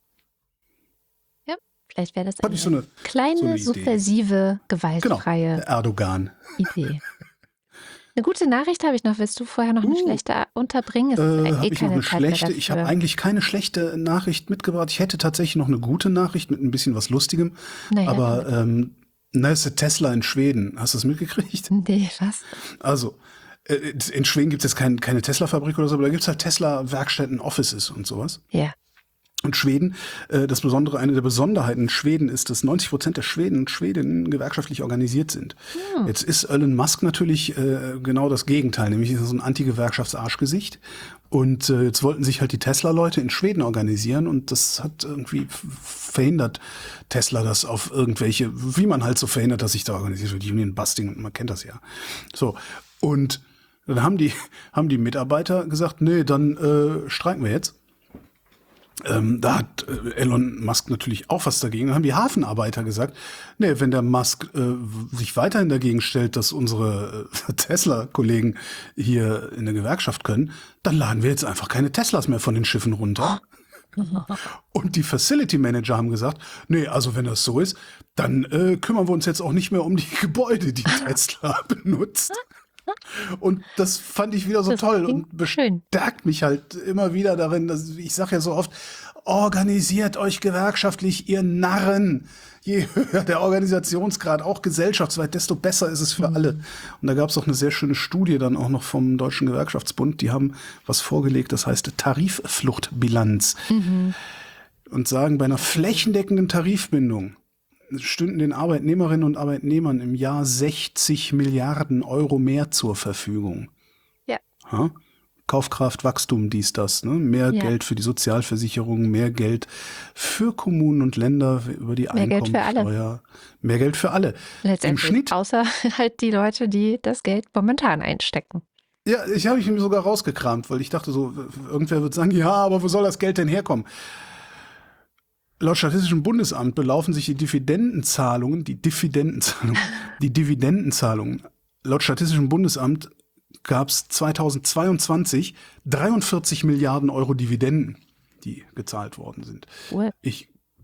Vielleicht wäre das Hab eine, ich so eine, kleine, so eine Idee. subversive, genau, gewaltfreie der Erdogan. Idee. Eine gute Nachricht habe ich noch. Willst du vorher noch eine Uh, schlechte unterbringen? Es ist Äh, eh habe ich noch keine eine Zeit mehr schlechte? Ich habe dafür. eigentlich keine schlechte Nachricht mitgebracht. Ich hätte tatsächlich noch eine gute Nachricht mit ein bisschen was Lustigem. Naja, Aber ähm, na, ist der Tesla in Schweden. Hast du das mitgekriegt? nee, was? Also, äh, in Schweden gibt es jetzt kein, keine Tesla-Fabrik oder so, aber da gibt es halt Tesla-Werkstätten, Offices und sowas. Ja. Und Schweden, äh, das Besondere, eine der Besonderheiten in Schweden ist, dass neunzig Prozent der Schweden und Schwedinnen gewerkschaftlich organisiert sind. Hm. Jetzt ist Elon Musk natürlich äh, genau das Gegenteil, nämlich ist er so ein Anti-Gewerkschafts-Arschgesicht. Und äh, jetzt wollten sich halt die Tesla-Leute in Schweden organisieren und das hat irgendwie f- verhindert Tesla das auf irgendwelche, wie man halt so verhindert, dass sich da organisiert wird, Union Busting, und man kennt das ja. So, und dann haben die, haben die Mitarbeiter gesagt, nee, dann äh, streiken wir jetzt. Ähm, da hat äh, Elon Musk natürlich auch was dagegen. Dann haben die Hafenarbeiter gesagt, nee, wenn der Musk äh, sich weiterhin dagegen stellt, dass unsere äh, Tesla-Kollegen hier in der Gewerkschaft können, dann laden wir jetzt einfach keine Teslas mehr von den Schiffen runter. Und die Facility Manager haben gesagt, nee, also wenn das so ist, dann äh, kümmern wir uns jetzt auch nicht mehr um die Gebäude, die Tesla benutzt. Und das fand ich wieder so Das toll klingt und schön. bestärkt mich halt immer wieder darin, dass ich sage ja so oft, organisiert euch gewerkschaftlich, ihr Narren. Je höher der Organisationsgrad, auch gesellschaftsweit, desto besser ist es für alle. Und da gab es auch eine sehr schöne Studie dann auch noch vom Deutschen Gewerkschaftsbund. Die haben was vorgelegt, das heißt Tariffluchtbilanz. Mhm. Und sagen, bei einer flächendeckenden Tarifbindung stünden den Arbeitnehmerinnen und Arbeitnehmern im Jahr sechzig Milliarden Euro mehr zur Verfügung. Ja. Ja? Kaufkraft, Wachstum, dies, das. Ne? Mehr Ja. Geld für die Sozialversicherung, mehr Geld für Kommunen und Länder über die Mehr Geld für alle. Einkommensteuer. Mehr Geld für alle. Im Letztendlich. Schnitt, Außer halt die Leute, die das Geld momentan einstecken. ja, ich habe ich mir sogar rausgekramt, weil ich dachte so, irgendwer wird sagen, ja, aber wo soll das Geld denn herkommen? Laut Statistischem Bundesamt belaufen sich die Dividendenzahlungen, die Dividendenzahlungen, die Dividendenzahlungen. Laut Statistischem Bundesamt gab es zweitausendzweiundzwanzig dreiundvierzig Milliarden Euro Dividenden, die gezahlt worden sind. Cool. Ich,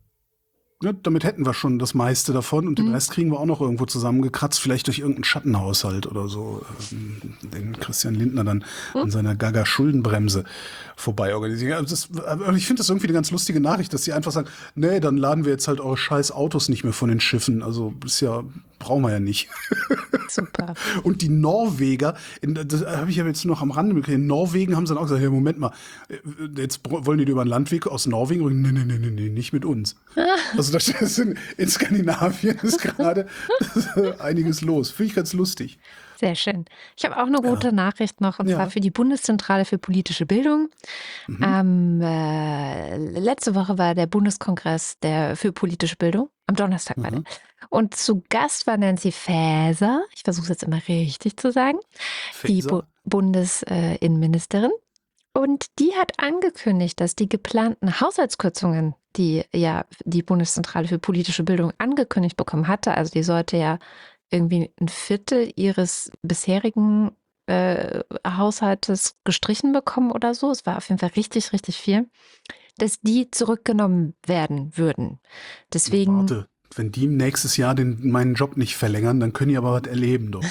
ne, damit hätten wir schon das meiste davon und den Mhm. Rest kriegen wir auch noch irgendwo zusammengekratzt, vielleicht durch irgendeinen Schattenhaushalt oder so, ähm, den Christian Lindner dann an seiner Gaga-Schuldenbremse vorbei organisiert. Also das, aber ich finde das irgendwie eine ganz lustige Nachricht, dass sie einfach sagen, nee, dann laden wir jetzt halt eure scheiß Autos nicht mehr von den Schiffen. Also ist ja, brauchen wir ja nicht. Super. Und die Norweger, in, das habe ich ja jetzt noch am Rande mitgekriegt, in Norwegen haben sie dann auch gesagt, hey, Moment mal, äh, jetzt br- wollen die über einen Landweg aus Norwegen? Und nee, nee, nee, nee, nee, nicht mit uns. Also das ist in, in Skandinavien ist gerade einiges los. Finde ich ganz lustig. Sehr schön. Ich habe auch eine gute Nachricht noch, und Ja. zwar für die Bundeszentrale für politische Bildung. Mhm. Ähm, äh, letzte Woche war der Bundeskongress der für politische Bildung. Am Donnerstag war der. Mhm. Und zu Gast war Nancy Faeser. Ich versuche es jetzt immer richtig zu sagen. Die Bu Faeser? Bundesinnenministerin. Und die hat angekündigt, dass die geplanten Haushaltskürzungen, die ja die Bundeszentrale für politische Bildung angekündigt bekommen hatte, also die sollte ja irgendwie ein Viertel ihres bisherigen äh, Haushaltes gestrichen bekommen oder so. Es war auf jeden Fall richtig, richtig viel, dass die zurückgenommen werden würden. Deswegen, Warte, wenn die nächstes Jahr den, meinen Job nicht verlängern, dann können die aber was erleben, doch.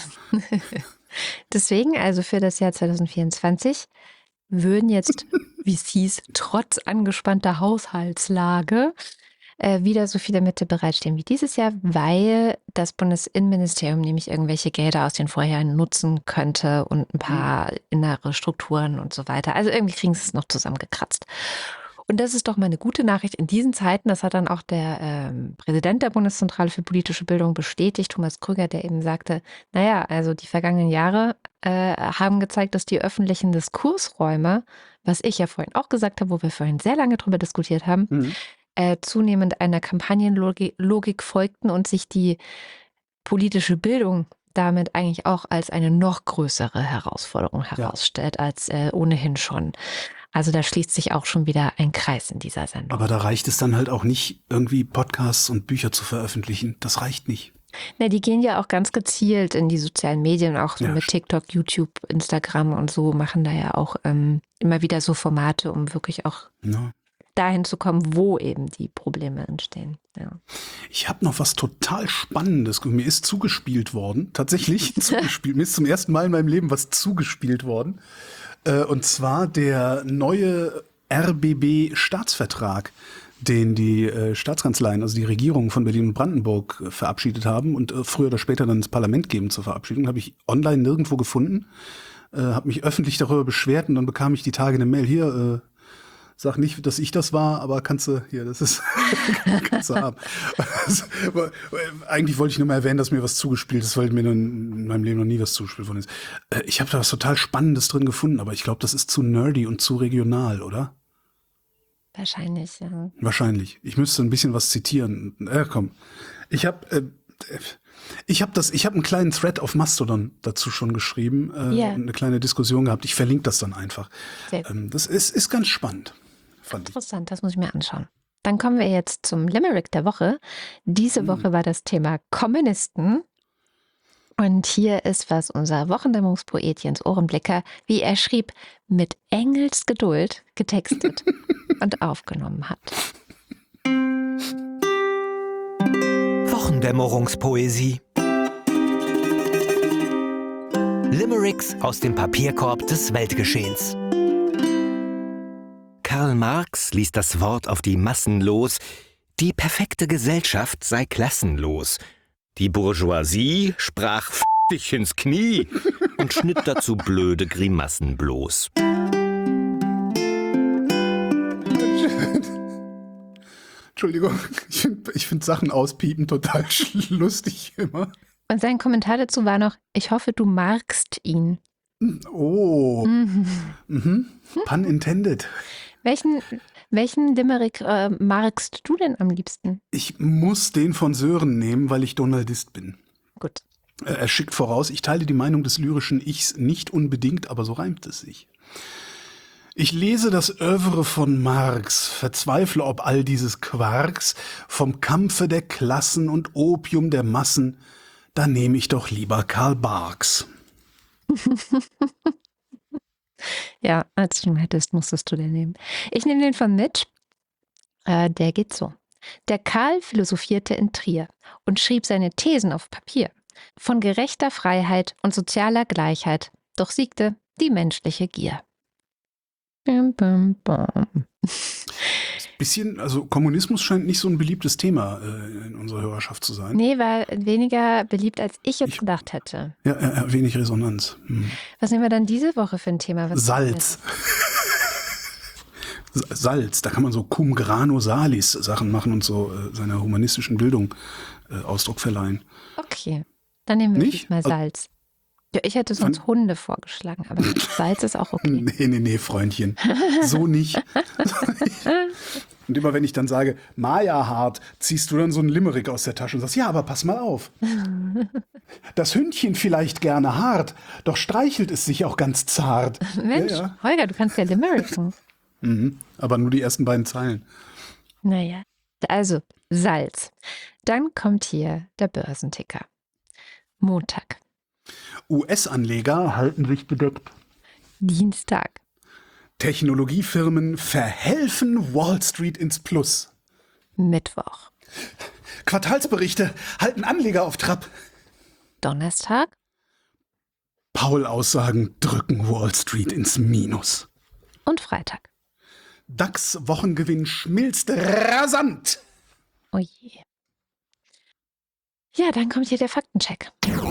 deswegen, also für das Jahr zwanzig vierundzwanzig, würden jetzt, wie es hieß, trotz angespannter Haushaltslage äh, wieder so viele Mittel bereitstehen wie dieses Jahr, weil das Bundesinnenministerium nämlich irgendwelche Gelder aus den Vorjahren nutzen könnte und ein paar innere Strukturen und so weiter. Also irgendwie kriegen sie es noch zusammengekratzt. Und das ist doch mal eine gute Nachricht in diesen Zeiten. Das hat dann auch der ähm, Präsident der Bundeszentrale für politische Bildung bestätigt, Thomas Krüger, der eben sagte, naja, also die vergangenen Jahre äh, haben gezeigt, dass die öffentlichen Diskursräume, was ich ja vorhin auch gesagt habe, wo wir vorhin sehr lange drüber diskutiert haben, Mhm. äh, zunehmend einer Kampagnenlogik Logik folgten und sich die politische Bildung damit eigentlich auch als eine noch größere Herausforderung herausstellt, als äh, ohnehin schon. Also da schließt sich auch schon wieder ein Kreis in dieser Sendung. Aber da reicht es dann halt auch nicht, irgendwie Podcasts und Bücher zu veröffentlichen. Das reicht nicht. Na, die gehen ja auch ganz gezielt in die sozialen Medien, auch so Ja, mit TikTok, YouTube, Instagram und so, machen da ja auch ähm, immer wieder so Formate, um wirklich auch Ja. dahin zu kommen, wo eben die Probleme entstehen. Ja. Ich habe noch was total Spannendes. Mir ist zugespielt worden, tatsächlich zugespielt. Mir ist zum ersten Mal in meinem Leben was zugespielt worden. Äh, und zwar der neue R B B-Staatsvertrag, den die äh, Staatskanzleien, also die Regierungen von Berlin und Brandenburg äh, verabschiedet haben und äh, früher oder später dann ins Parlament geben zur Verabschiedung, habe ich online nirgendwo gefunden. Äh, habe mich öffentlich darüber beschwert und dann bekam ich die Tage eine Mail. Hier, äh, sag nicht, dass ich das war, aber kannst du, hier, das ist, kannst du haben. Also, aber, äh, eigentlich wollte ich nur mal erwähnen, dass mir was zugespielt ist, weil mir in meinem Leben noch nie was zugespielt worden ist. Äh, ich habe da was total Spannendes drin gefunden, aber ich glaube, das ist zu nerdy und zu regional, oder? Wahrscheinlich, ja. Wahrscheinlich. Ich müsste ein bisschen was zitieren. Äh, komm. Ich habe äh, ich habe das, ich habe einen kleinen Thread auf Mastodon dazu schon geschrieben, äh, Ja. und eine kleine Diskussion gehabt. Ich verlinke das dann einfach. Sehr gut. Ähm, das ist, ist ganz spannend, fand ich. Interessant, das muss ich mir anschauen. Dann kommen wir jetzt zum Limerick der Woche. Diese Hm. Woche war das Thema Kommunisten. Und hier ist, was unser Wochendämmerungspoet Jens Ohrenblicker, wie er schrieb, mit Engelsgeduld getextet und aufgenommen hat. Wochendämmerungspoesie. Limericks aus dem Papierkorb des Weltgeschehens. Karl Marx ließ das Wort auf die Massen los. Die perfekte Gesellschaft sei klassenlos. Die Bourgeoisie sprach F dich ins Knie und schnitt dazu blöde Grimassen bloß. Entschuldigung, ich finde ich find Sachen auspiepen total lustig immer. Und sein Kommentar dazu war noch, ich hoffe, du magst ihn. Oh, Mhm. mhm. Pun intended. Welchen, welchen Limerick äh, magst du denn am liebsten? Ich muss den von Sören nehmen, weil ich Donaldist bin. Gut. Äh, Er schickt voraus, ich teile die Meinung des lyrischen Ichs nicht unbedingt, aber so reimt es sich. Ich lese das Övre von Marx, verzweifle ob all dieses Quarks, vom Kampfe der Klassen und Opium der Massen, da nehme ich doch lieber Karl Barks. Ja, als du ihn hättest, musstest du den nehmen. Ich nehme den von Mitch. Äh, der geht so. Der Karl philosophierte in Trier und schrieb seine Thesen auf Papier. Von gerechter Freiheit und sozialer Gleichheit, doch siegte die menschliche Gier. Bum, bum, bum. Bisschen, also Kommunismus scheint nicht so ein beliebtes Thema äh, in unserer Hörerschaft zu sein. Nee, war weniger beliebt, als ich jetzt Ich- gedacht hätte. Ja, ja, ja, wenig Resonanz. Hm. Was nehmen wir dann diese Woche für ein Thema? Was Salz. Sa- Salz, da kann man so cum grano salis Sachen machen und so äh, seiner humanistischen Bildung äh, Ausdruck verleihen. Okay, dann nehmen wir Nicht? diesmal Also- Salz. Ja, ich hätte sonst Hunde vorgeschlagen, aber Salz ist auch okay. Nee, nee, nee, Freundchen. So nicht. Und immer wenn ich dann sage, Maja hart, ziehst du dann so einen Limerick aus der Tasche und sagst, ja, aber pass mal auf. Das Hündchen vielleicht gerne hart, doch streichelt es sich auch ganz zart. Mensch, Ja, ja. Holger, du kannst ja Limericken. Mhm. Aber nur die ersten beiden Zeilen. Naja, also Salz. Dann kommt hier der Börsenticker. Montag, U S-Anleger halten sich bedeckt. Dienstag, Technologiefirmen verhelfen Wall Street ins Plus. Mittwoch, Quartalsberichte halten Anleger auf Trab. Donnerstag, Paul-Aussagen drücken Wall Street ins Minus. und Freitag. DAX-Wochengewinn schmilzt rasant. Oh je. Ja, dann kommt hier der Faktencheck.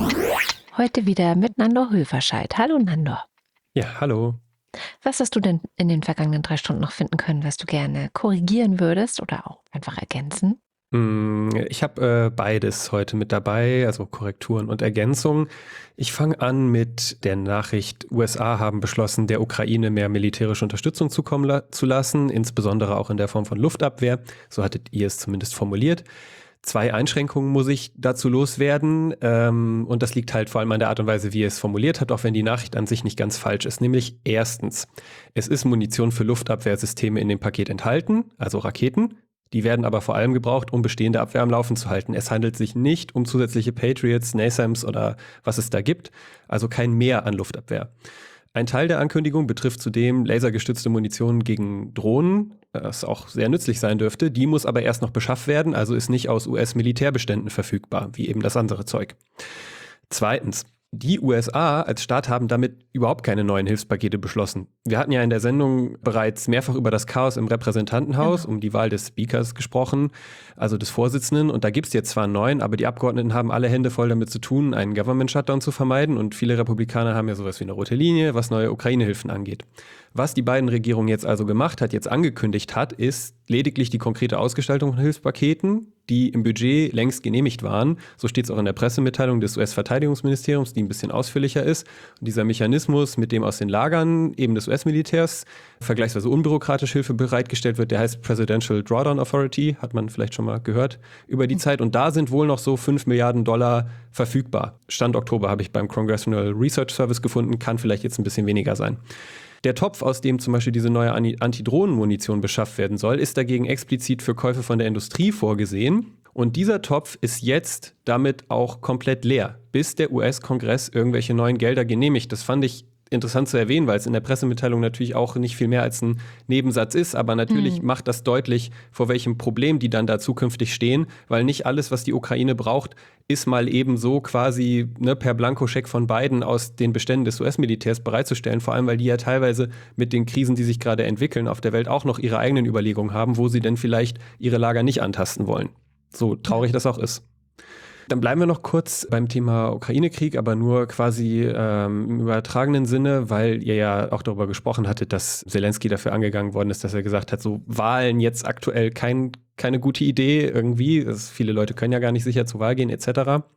Heute wieder mit Nandor Höferscheid. Hallo Nandor. Ja, hallo. Was hast du denn in den vergangenen drei Stunden noch finden können, was du gerne korrigieren würdest oder auch einfach ergänzen? Mm, Ich habe äh, beides heute mit dabei, also Korrekturen und Ergänzungen. Ich fange an mit der Nachricht, U S A haben beschlossen, der Ukraine mehr militärische Unterstützung zukommen la- zu lassen, insbesondere auch in der Form von Luftabwehr. So hattet ihr es zumindest formuliert. Zwei Einschränkungen muss ich dazu loswerden ähm, und das liegt halt vor allem an der Art und Weise, wie ihr es formuliert habt, auch wenn die Nachricht an sich nicht ganz falsch ist. Nämlich erstens, es ist Munition für Luftabwehrsysteme in dem Paket enthalten, also Raketen. Die werden aber vor allem gebraucht, um bestehende Abwehr am Laufen zu halten. Es handelt sich nicht um zusätzliche Patriots, NASAMS oder was es da gibt, also kein Mehr an Luftabwehr. Ein Teil der Ankündigung betrifft zudem lasergestützte Munition gegen Drohnen, was auch sehr nützlich sein dürfte. Die muss aber erst noch beschafft werden, also ist nicht aus U S-Militärbeständen verfügbar, wie eben das andere Zeug. Zweitens, die U S A als Staat haben damit überhaupt keine neuen Hilfspakete beschlossen. Wir hatten ja in der Sendung bereits mehrfach über das Chaos im Repräsentantenhaus, um die Wahl des Speakers gesprochen, also des Vorsitzenden. Und da gibt es jetzt zwar einen neuen, aber die Abgeordneten haben alle Hände voll damit zu tun, einen Government-Shutdown zu vermeiden. Und viele Republikaner haben ja sowas wie eine rote Linie, was neue Ukraine-Hilfen angeht. Was die beiden Regierungen jetzt also gemacht hat, jetzt angekündigt hat, ist lediglich die konkrete Ausgestaltung von Hilfspaketen, die im Budget längst genehmigt waren. So steht es auch in der Pressemitteilung des U S-Verteidigungsministeriums, die ein bisschen ausführlicher ist. Und dieser Mechanismus, mit dem aus den Lagern eben des U S-Militärs vergleichsweise unbürokratisch Hilfe bereitgestellt wird, der heißt Presidential Drawdown Authority, hat man vielleicht schon mal gehört, über die Zeit. Und da sind wohl noch so fünf Milliarden Dollar verfügbar. Stand Oktober habe ich beim Congressional Research Service gefunden, kann vielleicht jetzt ein bisschen weniger sein. Der Topf, aus dem zum Beispiel diese neue Antidrohnenmunition beschafft werden soll, ist dagegen explizit für Käufe von der Industrie vorgesehen. Und dieser Topf ist jetzt damit auch komplett leer, bis der U S-Kongress irgendwelche neuen Gelder genehmigt. Das fand ich interessant zu erwähnen, weil es in der Pressemitteilung natürlich auch nicht viel mehr als ein Nebensatz ist. Aber natürlich mhm. macht das deutlich, vor welchem Problem die dann da zukünftig stehen, weil nicht alles, was die Ukraine braucht, ist mal eben so quasi ne, per Blankoscheck von Biden aus den Beständen des U S-Militärs bereitzustellen. Vor allem, weil die ja teilweise mit den Krisen, die sich gerade entwickeln, auf der Welt auch noch ihre eigenen Überlegungen haben, wo sie denn vielleicht ihre Lager nicht antasten wollen. So traurig das auch ist. Dann bleiben wir noch kurz beim Thema Ukraine-Krieg, aber nur quasi ähm, im übertragenen Sinne, weil ihr ja auch darüber gesprochen hattet, dass Zelensky dafür angegangen worden ist, dass er gesagt hat, so Wahlen jetzt aktuell kein, keine gute Idee irgendwie. Das, viele Leute können ja gar nicht sicher zur Wahl gehen et cetera.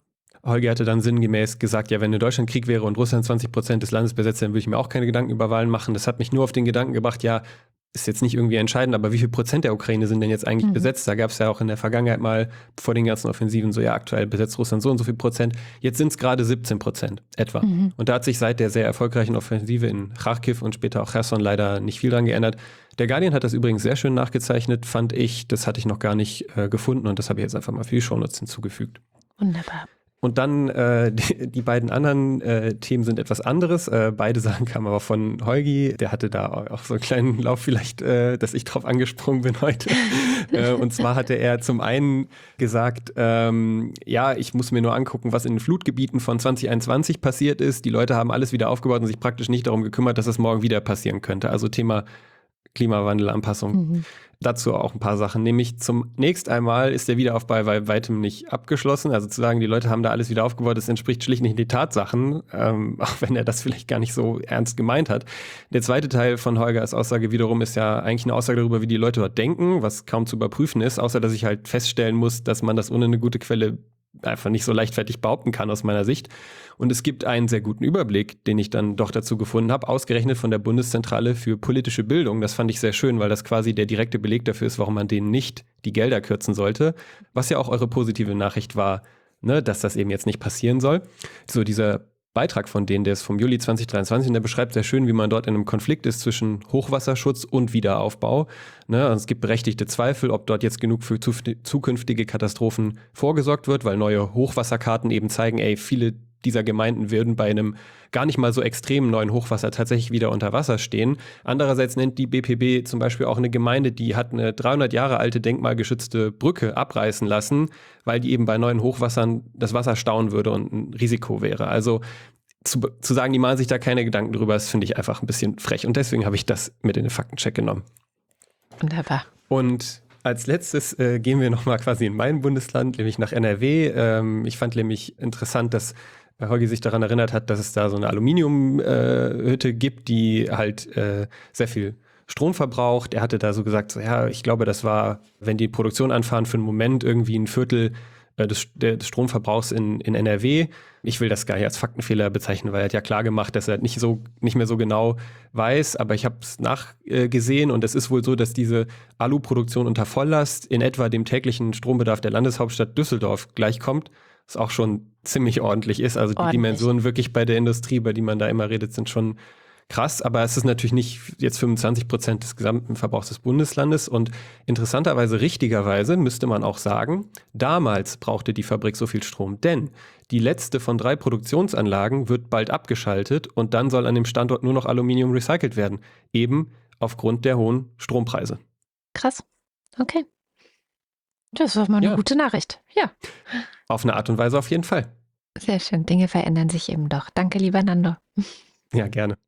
Holger hatte dann sinngemäß gesagt, ja, wenn in Deutschland Krieg wäre und Russland zwanzig Prozent des Landes besetzt, dann würde ich mir auch keine Gedanken über Wahlen machen. Das hat mich nur auf den Gedanken gebracht, ja, ist jetzt nicht irgendwie entscheidend, aber wie viel Prozent der Ukraine sind denn jetzt eigentlich mhm. besetzt? Da gab es ja auch in der Vergangenheit mal vor den ganzen Offensiven so, ja, aktuell besetzt Russland so und so viel Prozent. Jetzt sind es gerade siebzehn Prozent etwa. Mhm. Und da hat sich seit der sehr erfolgreichen Offensive in Charkiw und später auch Cherson leider nicht viel dran geändert. Der Guardian hat das übrigens sehr schön nachgezeichnet, fand ich. Das hatte ich noch gar nicht äh, gefunden und das habe ich jetzt einfach mal für die Shownotes hinzugefügt. Wunderbar. Und dann äh, die, die beiden anderen äh, Themen sind etwas anderes. Äh, beide Sachen kamen aber von Holgi. Der hatte da auch so einen kleinen Lauf vielleicht, äh, dass ich drauf angesprungen bin heute. äh, und zwar hatte er zum einen gesagt, ähm, ja, ich muss mir nur angucken, was in den Flutgebieten von zwanzig einundzwanzig passiert ist. Die Leute haben alles wieder aufgebaut und sich praktisch nicht darum gekümmert, dass es morgen wieder passieren könnte. Also Thema Klimawandel, Anpassung. Mhm. Dazu auch ein paar Sachen. Nämlich zunächst einmal ist der Wiederaufbau bei weitem nicht abgeschlossen. Also zu sagen, die Leute haben da alles wieder aufgebaut, das entspricht schlicht nicht den Tatsachen, ähm, auch wenn er das vielleicht gar nicht so ernst gemeint hat. Der zweite Teil von Holgers Aussage wiederum ist ja eigentlich eine Aussage darüber, wie die Leute dort denken, was kaum zu überprüfen ist, außer dass ich halt feststellen muss, dass man das ohne eine gute Quelle einfach nicht so leichtfertig behaupten kann aus meiner Sicht. Und es gibt einen sehr guten Überblick, den ich dann doch dazu gefunden habe, ausgerechnet von der Bundeszentrale für politische Bildung. Das fand ich sehr schön, weil das quasi der direkte Beleg dafür ist, warum man denen nicht die Gelder kürzen sollte. Was ja auch eure positive Nachricht war, ne, dass das eben jetzt nicht passieren soll. So dieser Beitrag von denen, der ist vom Juli zwanzig dreiundzwanzig und der beschreibt sehr schön, wie man dort in einem Konflikt ist zwischen Hochwasserschutz und Wiederaufbau. Ne, und es gibt berechtigte Zweifel, ob dort jetzt genug für zukünftige Katastrophen vorgesorgt wird, weil neue Hochwasserkarten eben zeigen, ey, viele dieser Gemeinden würden bei einem gar nicht mal so extremen neuen Hochwasser tatsächlich wieder unter Wasser stehen. Andererseits nennt die B P B zum Beispiel auch eine Gemeinde, die hat eine dreihundert Jahre alte denkmalgeschützte Brücke abreißen lassen, weil die eben bei neuen Hochwassern das Wasser stauen würde und ein Risiko wäre. Also zu, zu sagen, die machen sich da keine Gedanken drüber, das finde ich einfach ein bisschen frech. Und deswegen habe ich das mit in den Faktencheck genommen. Wunderbar. Und als letztes äh, gehen wir nochmal quasi in mein Bundesland, nämlich nach N R W. Ähm, ich fand nämlich interessant, dass Holgi sich daran erinnert hat, dass es da so eine Aluminiumhütte äh, gibt, die halt äh, sehr viel Strom verbraucht. Er hatte da so gesagt, so, ja, ich glaube, das war, wenn die Produktion anfahren, für einen Moment irgendwie ein Viertel äh, des, des Stromverbrauchs in, in N R W. Ich will das gar nicht als Faktenfehler bezeichnen, weil er hat ja klar gemacht, dass er nicht so nicht mehr so genau weiß, aber ich habe es nachgesehen und es ist wohl so, dass diese Aluproduktion unter Volllast in etwa dem täglichen Strombedarf der Landeshauptstadt Düsseldorf gleichkommt, was auch schon ziemlich ordentlich ist. Also die ordentlich. Dimensionen wirklich bei der Industrie, über die man da immer redet, sind schon krass. Aber es ist natürlich nicht jetzt fünfundzwanzig Prozent des gesamten Verbrauchs des Bundeslandes. Und interessanterweise, richtigerweise, müsste man auch sagen, damals brauchte die Fabrik so viel Strom. Denn die letzte von drei Produktionsanlagen wird bald abgeschaltet und dann soll an dem Standort nur noch Aluminium recycelt werden. Eben aufgrund der hohen Strompreise. Krass. Okay. Das war mal eine ja. gute Nachricht. Ja. Auf eine Art und Weise auf jeden Fall. Sehr schön. Dinge verändern sich eben doch. Danke, lieber Nando. Ja, gerne.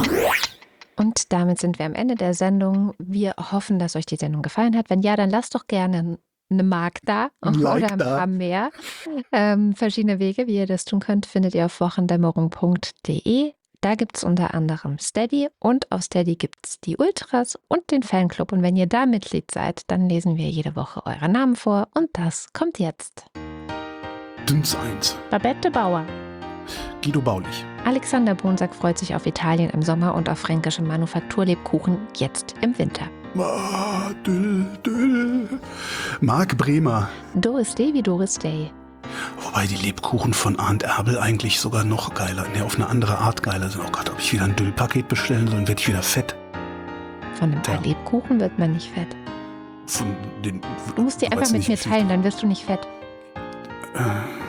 Und damit sind wir am Ende der Sendung. Wir hoffen, dass euch die Sendung gefallen hat. Wenn ja, dann lasst doch gerne eine Mark da oder like ein paar mehr. Ähm, verschiedene Wege, wie ihr das tun könnt, findet ihr auf wochendämmerung punkt de. Da gibt es unter anderem Steady und auf Steady gibt es die Ultras und den Fanclub. Und wenn ihr da Mitglied seid, dann lesen wir jede Woche eure Namen vor. Und das kommt jetzt. Dünns eins. Babette Bauer. Guido Baulich. Alexander Bonsack freut sich auf Italien im Sommer und auf fränkische Manufakturlebkuchen jetzt im Winter. Ah, Düll, Düll. Marc Bremer. Doris Day wie Doris Day. Wobei die Lebkuchen von Arndt Erbel eigentlich sogar noch geiler, ne, auf eine andere Art geiler sind. Oh Gott, ob ich wieder ein Düllpaket bestellen soll, dann werde ich wieder fett. Von ein paar ja. Lebkuchen wird man nicht fett. Von den, du musst die einfach mit mir teilen, dann wirst du nicht fett. Äh,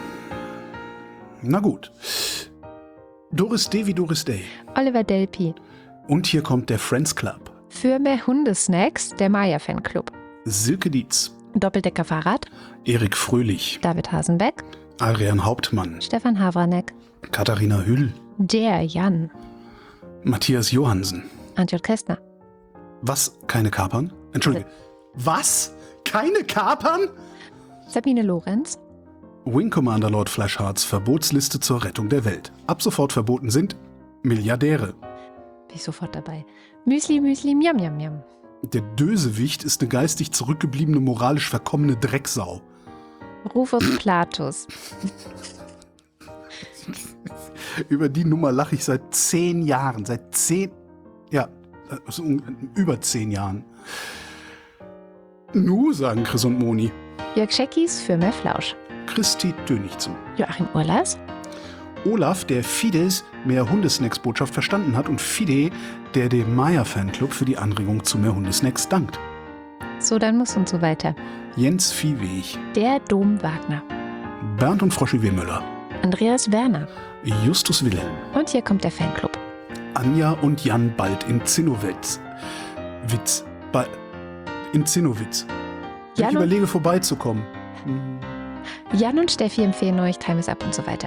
na gut. Doris Day wie Doris Day. Oliver Delpi. Und hier kommt der Friends Club. Für mehr Hundesnacks, der Maya-Fanclub. Silke Dietz. Doppeldecker Fahrrad. Erik Fröhlich. David Hasenbeck. Adrian Hauptmann. Stefan Havranek. Katharina Hüll. Der Jan. Matthias Johansen. Antje Kästner. Was? Keine Kapern? Entschuldige. Was? Keine Kapern? Sabine Lorenz. Wing Commander Lord Flashhearts Verbotsliste zur Rettung der Welt. Ab sofort verboten sind Milliardäre. Bin ich sofort dabei. Müsli, Müsli, Miam, Miam, Miam. Der Dösewicht ist eine geistig zurückgebliebene, moralisch verkommene Drecksau. Rufus Platus. Über die Nummer lache ich seit zehn Jahren. Seit zehn, ja, also über zehn Jahren. Nu, sagen Chris und Moni. Jörg Scheckis für mehr Flausch. Christi Dönig zu. Joachim Urlas. Olaf, der Fides mehr Hundesnacks-Botschaft verstanden hat und Fide, der dem Maya-Fanclub für die Anregung zu mehr Hundesnacks dankt. So, dann muss und so weiter. Jens Viehweg. Der Dom Wagner. Bernd und Froschi W. Müller. Andreas Werner. Justus Wilhelm. Und hier kommt der Fanclub. Anja und Jan bald in Zinnowitz. Witz. Ba in Zinnowitz. Ich Jan und, überlege vorbeizukommen. Hm. Jan und Steffi empfehlen euch Time is Up und so weiter.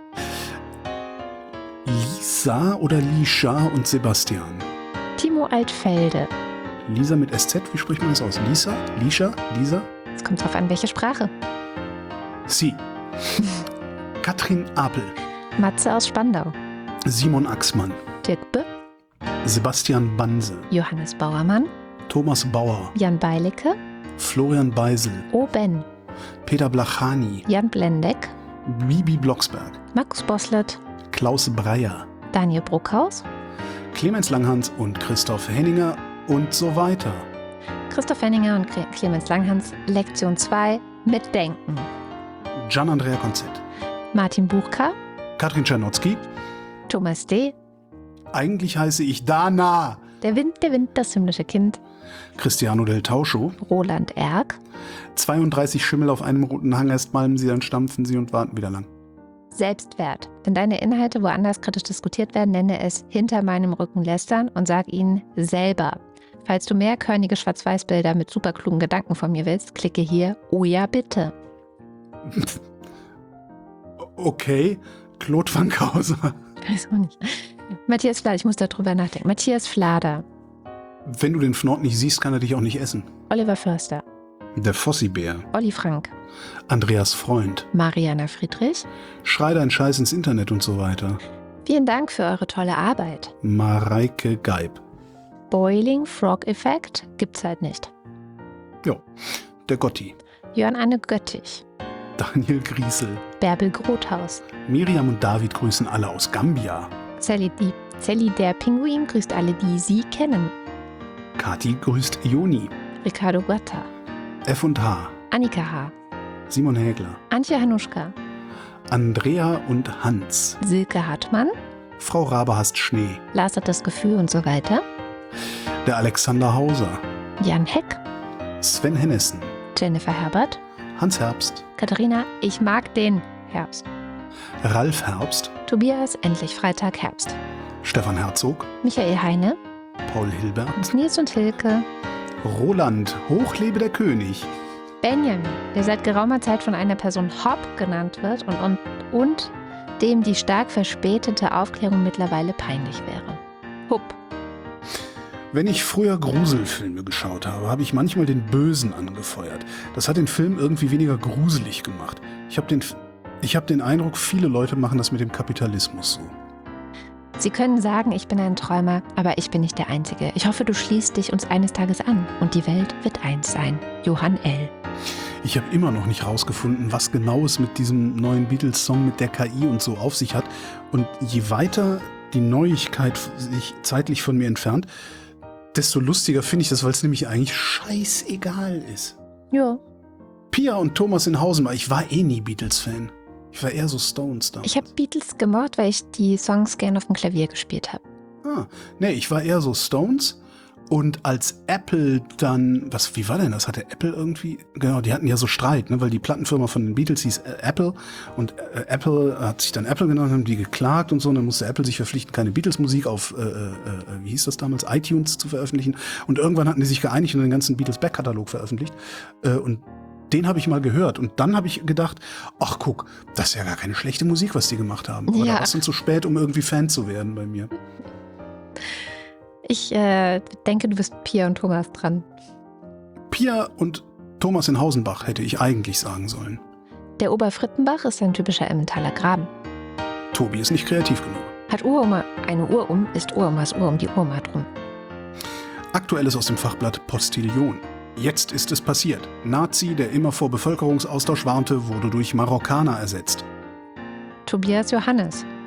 Lisa oder Lisha und Sebastian. Timo Altfelde. Lisa mit S Z, wie spricht man das aus? Lisa? Lisha? Lisa? Es kommt drauf an, welche Sprache. Sie. Katrin Apel. Matze aus Spandau. Simon Axmann. Dirk B. Sebastian Banse. Johannes Bauermann. Thomas Bauer. Jan Beilicke. Florian Beisel. O. Ben. Peter Blachani. Jan Blendeck. Bibi Blocksberg. Markus Boslett. Klaus Breyer. Daniel Bruckhaus. Clemens Langhans und Christoph Henninger und so weiter. Christoph Henninger und Clemens Langhans. Lektion zwei. Mitdenken. Gian-Andrea Konzett. Martin Buchka. Katrin Czernotzki. Thomas D. Eigentlich heiße ich Dana. Der Wind, der Wind, das himmlische Kind. Cristiano del Tauscho. Roland Erck. zweiunddreißig Schimmel auf einem roten Hang, erst malmen sie, dann stampfen sie und warten wieder lang. Selbstwert. Wenn deine Inhalte woanders kritisch diskutiert werden, nenne es hinter meinem Rücken lästern und sag ihnen selber. Falls du mehr körnige Schwarz-Weiß-Bilder mit superklugen Gedanken von mir willst, klicke hier Oh ja, bitte. Okay, Claude Fankhauser. Weiß auch nicht. Matthias Flader, ich muss darüber nachdenken. Matthias Flader. Wenn du den Fnord nicht siehst, kann er dich auch nicht essen. Oliver Förster. Der Fossibär. Olli Frank. Andreas Freund. Mariana Friedrich. Schrei dein Scheiß ins Internet und so weiter. Vielen Dank für eure tolle Arbeit. Mareike Geib. Boiling Frog Effekt gibt's halt nicht. Ja, der Gotti. Jörn Anne Göttich. Daniel Griesel. Bärbel Grothaus. Miriam und David grüßen alle aus Gambia. Sally, die, Sally der Pinguin grüßt alle, die sie kennen. Kati grüßt Joni. Ricardo Guatta. F und H. Annika H. Simon Hägler. Antje Hanuschka. Andrea und Hans. Silke Hartmann. Frau Rabe hasst Schnee. Lars hat das Gefühl und so weiter. Der Alexander Hauser. Jan Heck. Sven Hennessen. Jennifer Herbert. Hans Herbst. Katharina, ich mag den Herbst. Ralf Herbst. Tobias, endlich Freitag, Herbst. Stefan Herzog. Michael Heine. Paul Hilbert. Nils und Hilke. Roland, hochlebe der König. Benjamin, der seit geraumer Zeit von einer Person Hop genannt wird und, und, und dem die stark verspätete Aufklärung mittlerweile peinlich wäre. Hupp. Wenn ich früher Gruselfilme geschaut habe, habe ich manchmal den Bösen angefeuert. Das hat den Film irgendwie weniger gruselig gemacht. Ich habe den, ich hab den Eindruck, viele Leute machen das mit dem Kapitalismus so. Sie können sagen, ich bin ein Träumer, aber ich bin nicht der Einzige. Ich hoffe, du schließt dich uns eines Tages an und die Welt wird eins sein. Johann L. Ich habe immer noch nicht rausgefunden, was genau es mit diesem neuen Beatles-Song mit der K I und so auf sich hat. Und je weiter die Neuigkeit sich zeitlich von mir entfernt, desto lustiger finde ich das, weil es nämlich eigentlich scheißegal ist. Ja. Pia und Thomas in Hausen, ich war eh nie Beatles-Fan. Ich war eher so Stones da. Ich habe Beatles gemocht, weil ich die Songs gerne auf dem Klavier gespielt habe. Ah, nee, ich war eher so Stones. Und als Apple dann, was, wie war denn das? Hatte Apple irgendwie, genau, die hatten ja so Streit, ne, weil die Plattenfirma von den Beatles hieß äh, Apple und äh, Apple hat sich dann Apple genannt, haben die geklagt und so, und dann musste Apple sich verpflichten, keine Beatles-Musik auf, äh, äh, wie hieß das damals, iTunes zu veröffentlichen. Und irgendwann hatten die sich geeinigt und den ganzen Beatles-Back-Katalog veröffentlicht. Äh, und den habe ich mal gehört und dann habe ich gedacht, ach guck, das ist ja gar keine schlechte Musik, was die gemacht haben. Aber Ja. da war es dann zu spät, um irgendwie Fan zu werden bei mir. Ich äh, denke, du bist Pia und Thomas dran. Pia und Thomas in Hausenbach hätte ich eigentlich sagen sollen. Der Oberfrittenbach ist ein typischer Emmentaler Graben. Tobi ist nicht kreativ genug. Hat Uroma eine Uhr um, ist Uromas Uhr um die Urma drum. Aktuelles aus dem Fachblatt Postillon. Jetzt ist es passiert. Nazi, der immer vor Bevölkerungsaustausch warnte, wurde durch Marokkaner ersetzt. Tobias Johannes.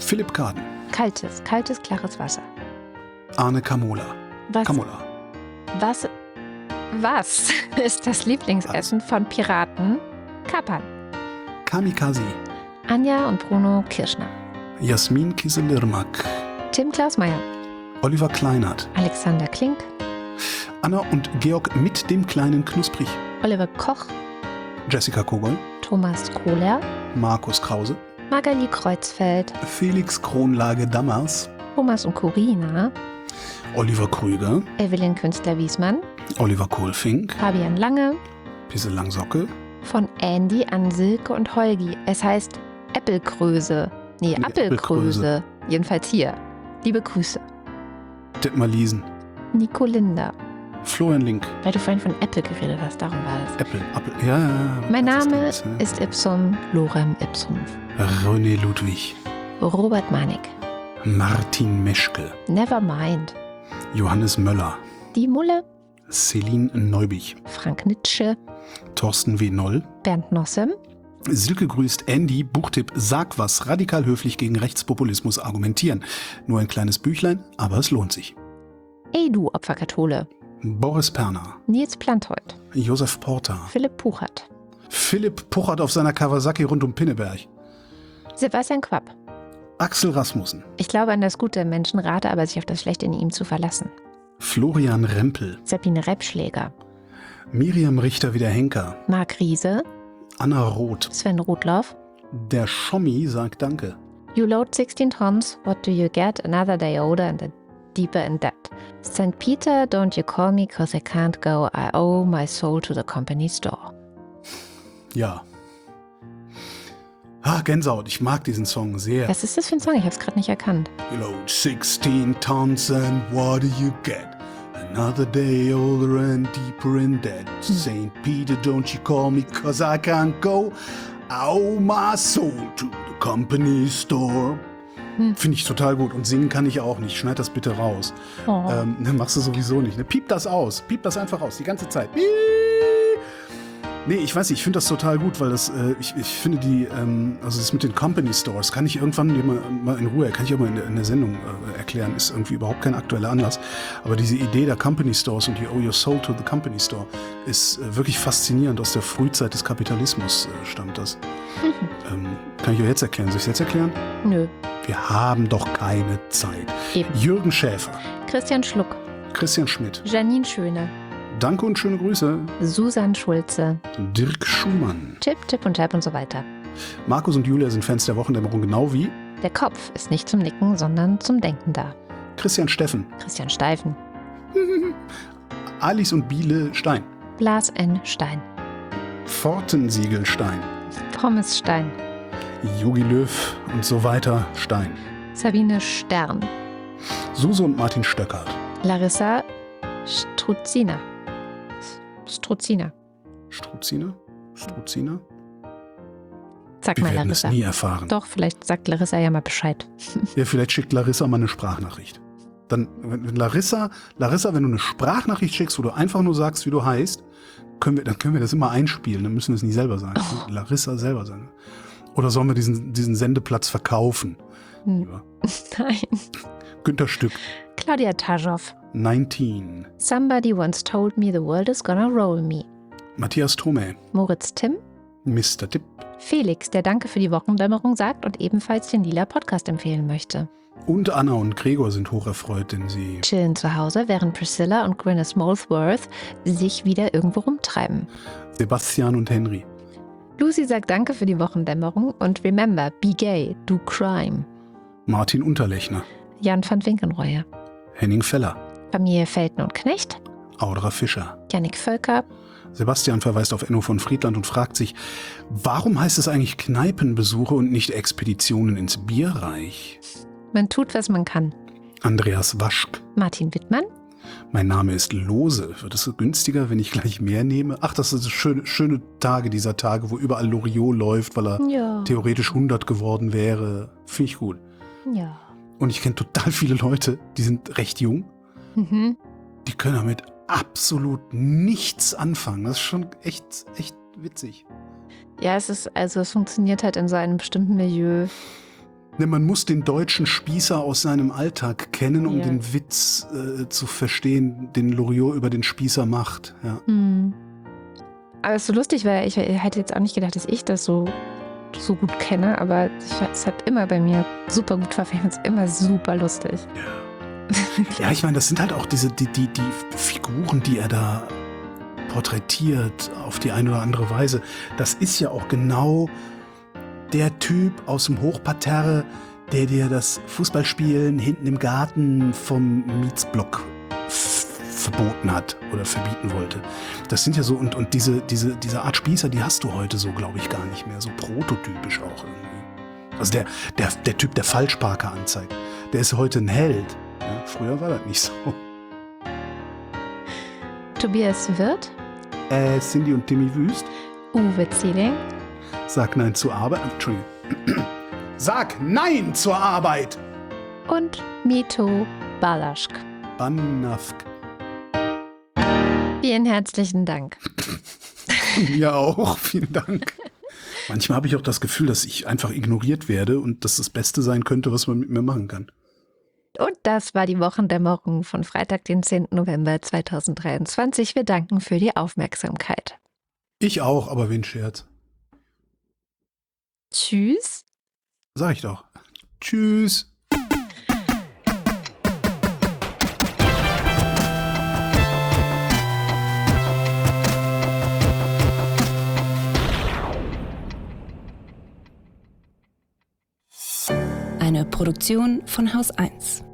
Philipp Kaden. Kaltes, kaltes, klares Wasser. Arne Kamola. Was, Kamola. was, was ist das Lieblingsessen von Piraten? Kapern. Kamikaze. Anja und Bruno Kirschner. Jasmin Kieselirmak. Tim Klausmeier. Oliver Kleinert. Alexander Klink. Anna und Georg mit dem kleinen Knusprig. Oliver Koch. Jessica Kogol. Thomas Kohler. Markus Krause. Magali Kreuzfeld. Felix Kronlage-Dammers. Thomas und Corina. Oliver Krüger. Evelyn Künstler-Wiesmann. Oliver Kohlfink. Fabian Lange. Pisse Langsocke. Von Andy an Silke und Holgi. Es heißt Äppelkröse. Nee, Nee, Appelkröse. Jedenfalls hier. Liebe Grüße. Dittmar Liesen. Nico Linder. Florian Link. Weil du vorhin von Apple geredet hast, darum war das. Apple. Apple. Ja, ja, ja. Mein Das Name das, ja. ist Ipsum Lorem Ipsum. René Ludwig. Robert Manik. Martin Meschke. Nevermind. Johannes Möller. Die Mulle. Celine Neubich. Frank Nitsche. Thorsten W. Noll. Bernd Nossem. Silke grüßt Andy, Buchtipp Sag was, radikal höflich gegen Rechtspopulismus argumentieren. Nur ein kleines Büchlein, aber es lohnt sich. Ey du Opferkathole. Boris Perner. Nils Plantold. Josef Porter. Philipp Puchert. Philipp puchert auf seiner Kawasaki rund um Pinneberg. Sebastian Quapp. Axel Rasmussen. Ich glaube an das Gute im Menschen, rate aber sich auf das Schlechte in ihm zu verlassen. Florian Rempel. Sabine Reppschläger. Miriam Richter wie der Henker. Marc Riese. Anna Roth. Sven Rudloff. Der Schommi sagt Danke. You load sixteen tons, what do you get? Another day older and a deeper in debt. Saint Peter, don't you call me, cause I can't go. I owe my soul to the company store. Ja. Ah, Gänsehaut. Ich mag diesen Song sehr. Was ist das für ein Song? Ich hab's gerade nicht erkannt. You load sixteen tons and what do you get? Another day older and deeper in debt. Saint Peter, don't you call me, cause I can't go. I owe my soul to the company store. Hm. Finde ich total gut. Und singen kann ich auch nicht. Schneid das bitte raus. Oh. Ähm, ne, machst du sowieso nicht. Ne? Piep das aus. Piep das einfach aus. Die ganze Zeit. Piep. Nee, ich weiß nicht, ich finde das total gut, weil das, äh, ich, ich finde die, ähm, also das mit den Company Stores, kann ich irgendwann mal, mal in Ruhe, kann ich auch mal in der, in der Sendung äh, erklären, ist irgendwie überhaupt kein aktueller Anlass. Aber diese Idee der Company Stores und die Owe Your Soul to the Company Store ist äh, wirklich faszinierend. Aus der Frühzeit des Kapitalismus äh, stammt das. Mhm. Ähm, kann ich euch jetzt erklären? Soll ich es jetzt erklären? Nö. Wir haben doch keine Zeit. Eben. Jürgen Schäfer, Christian Schluck. Christian Schmidt, Janine Schöne. danke und schöne Grüße. Susan Schulze. Dirk Schumann. Tipp, Tipp und Tap und so weiter. Markus und Julia sind Fans der Wochendämmerung, genau wie Der Kopf ist nicht zum Nicken, sondern zum Denken da. Christian Steffen, Christian Steifen. Alice und Biele Stein, Blas N. Stein. Pfortensiegel Stein, Pommes Stein. Jogi Löw und so weiter Stein, Sabine Stern. Suse und Martin Stöckert, Larissa Struzina. Struzina. Struziner, Struziner. Sag Wir mal werden es Larissa. nie erfahren. Doch, vielleicht sagt Larissa ja mal Bescheid. Ja, vielleicht schickt Larissa mal eine Sprachnachricht. Dann, wenn wenn Larissa, Larissa, wenn du eine Sprachnachricht schickst, wo du einfach nur sagst, wie du heißt, können wir, dann können wir das immer einspielen. Dann müssen wir es nicht selber sagen. Oh. Larissa selber sagen. Oder sollen wir diesen, diesen Sendeplatz verkaufen? Hm. Ja. Nein. Günter Stück, Claudia Taschow. neunzehn. Somebody once told me the world is gonna roll me. Matthias Thome, Moritz Timm. Mister Tipp. Felix, der Danke für die Wochendämmerung sagt und ebenfalls den Lila Podcast empfehlen möchte. Und Anna und Gregor sind hocherfreut, denn sie Chillen zu Hause, während Priscilla und Gwyneth Molesworth sich wieder irgendwo rumtreiben. Sebastian und Henry. Lucy sagt Danke für die Wochendämmerung und remember, be gay, do crime. Martin Unterlechner, Jan van Winkenreue. Henning Feller, Familie Felten und Knecht. Audra Fischer. Jannik Völker. Sebastian verweist auf Enno von Friedland und fragt sich, warum heißt es eigentlich Kneipenbesuche und nicht Expeditionen ins Bierreich? Man tut, was man kann. Andreas Waschk. Martin Wittmann. Mein Name ist Lose. Wird es so günstiger, wenn ich gleich mehr nehme? Ach, das sind so schöne, schöne Tage dieser Tage, wo überall Loriot läuft, weil er Ja. theoretisch hundert geworden wäre. Finde ich gut. Ja. Und ich kenne total viele Leute, die sind recht jung. Mhm. Die können damit absolut nichts anfangen. Das ist schon echt, echt witzig. Ja, es ist, also es funktioniert halt in so einem bestimmten Milieu. Ne, man muss den deutschen Spießer aus seinem Alltag kennen, um Ja. den Witz äh, zu verstehen, den Loriot über den Spießer macht. Ja. Hm. Aber es ist so lustig, weil ich hätte jetzt auch nicht gedacht, dass ich das so, so gut kenne, aber ich, es hat immer bei mir super gut verfilmt. Es ist immer super lustig. Ja, ich meine, das sind halt auch diese, die, die, die Figuren, die er da porträtiert auf die eine oder andere Weise. Das ist ja auch genau der Typ aus dem Hochparterre, der dir das Fußballspielen hinten im Garten vom Mietsblock f- verboten hat oder verbieten wollte. Das sind ja so, und, und diese, diese, diese Art Spießer, die hast du heute so, glaube ich, gar nicht mehr. So prototypisch auch irgendwie. Also der, der, der Typ, der Falschparker anzeigt, der ist heute ein Held. Ja, früher war das nicht so. Tobias Wirth, Äh, Cindy und Timmy Wüst, Uwe Zieling, sag Nein zur Arbeit. Entschuldigung. Sag Nein zur Arbeit! und Mito Balaschk. Bannafk. Vielen herzlichen Dank. Mir auch, vielen Dank. Manchmal habe ich auch das Gefühl, dass ich einfach ignoriert werde und dass das Beste sein könnte, was man mit mir machen kann. Und das war die Wochendämmerung von Freitag, den zehnten November zweitausenddreiundzwanzig. Wir danken für die Aufmerksamkeit. Ich auch, aber wen Scherz. Tschüss. Sag ich doch. Tschüss. Eine Produktion von Haus eins.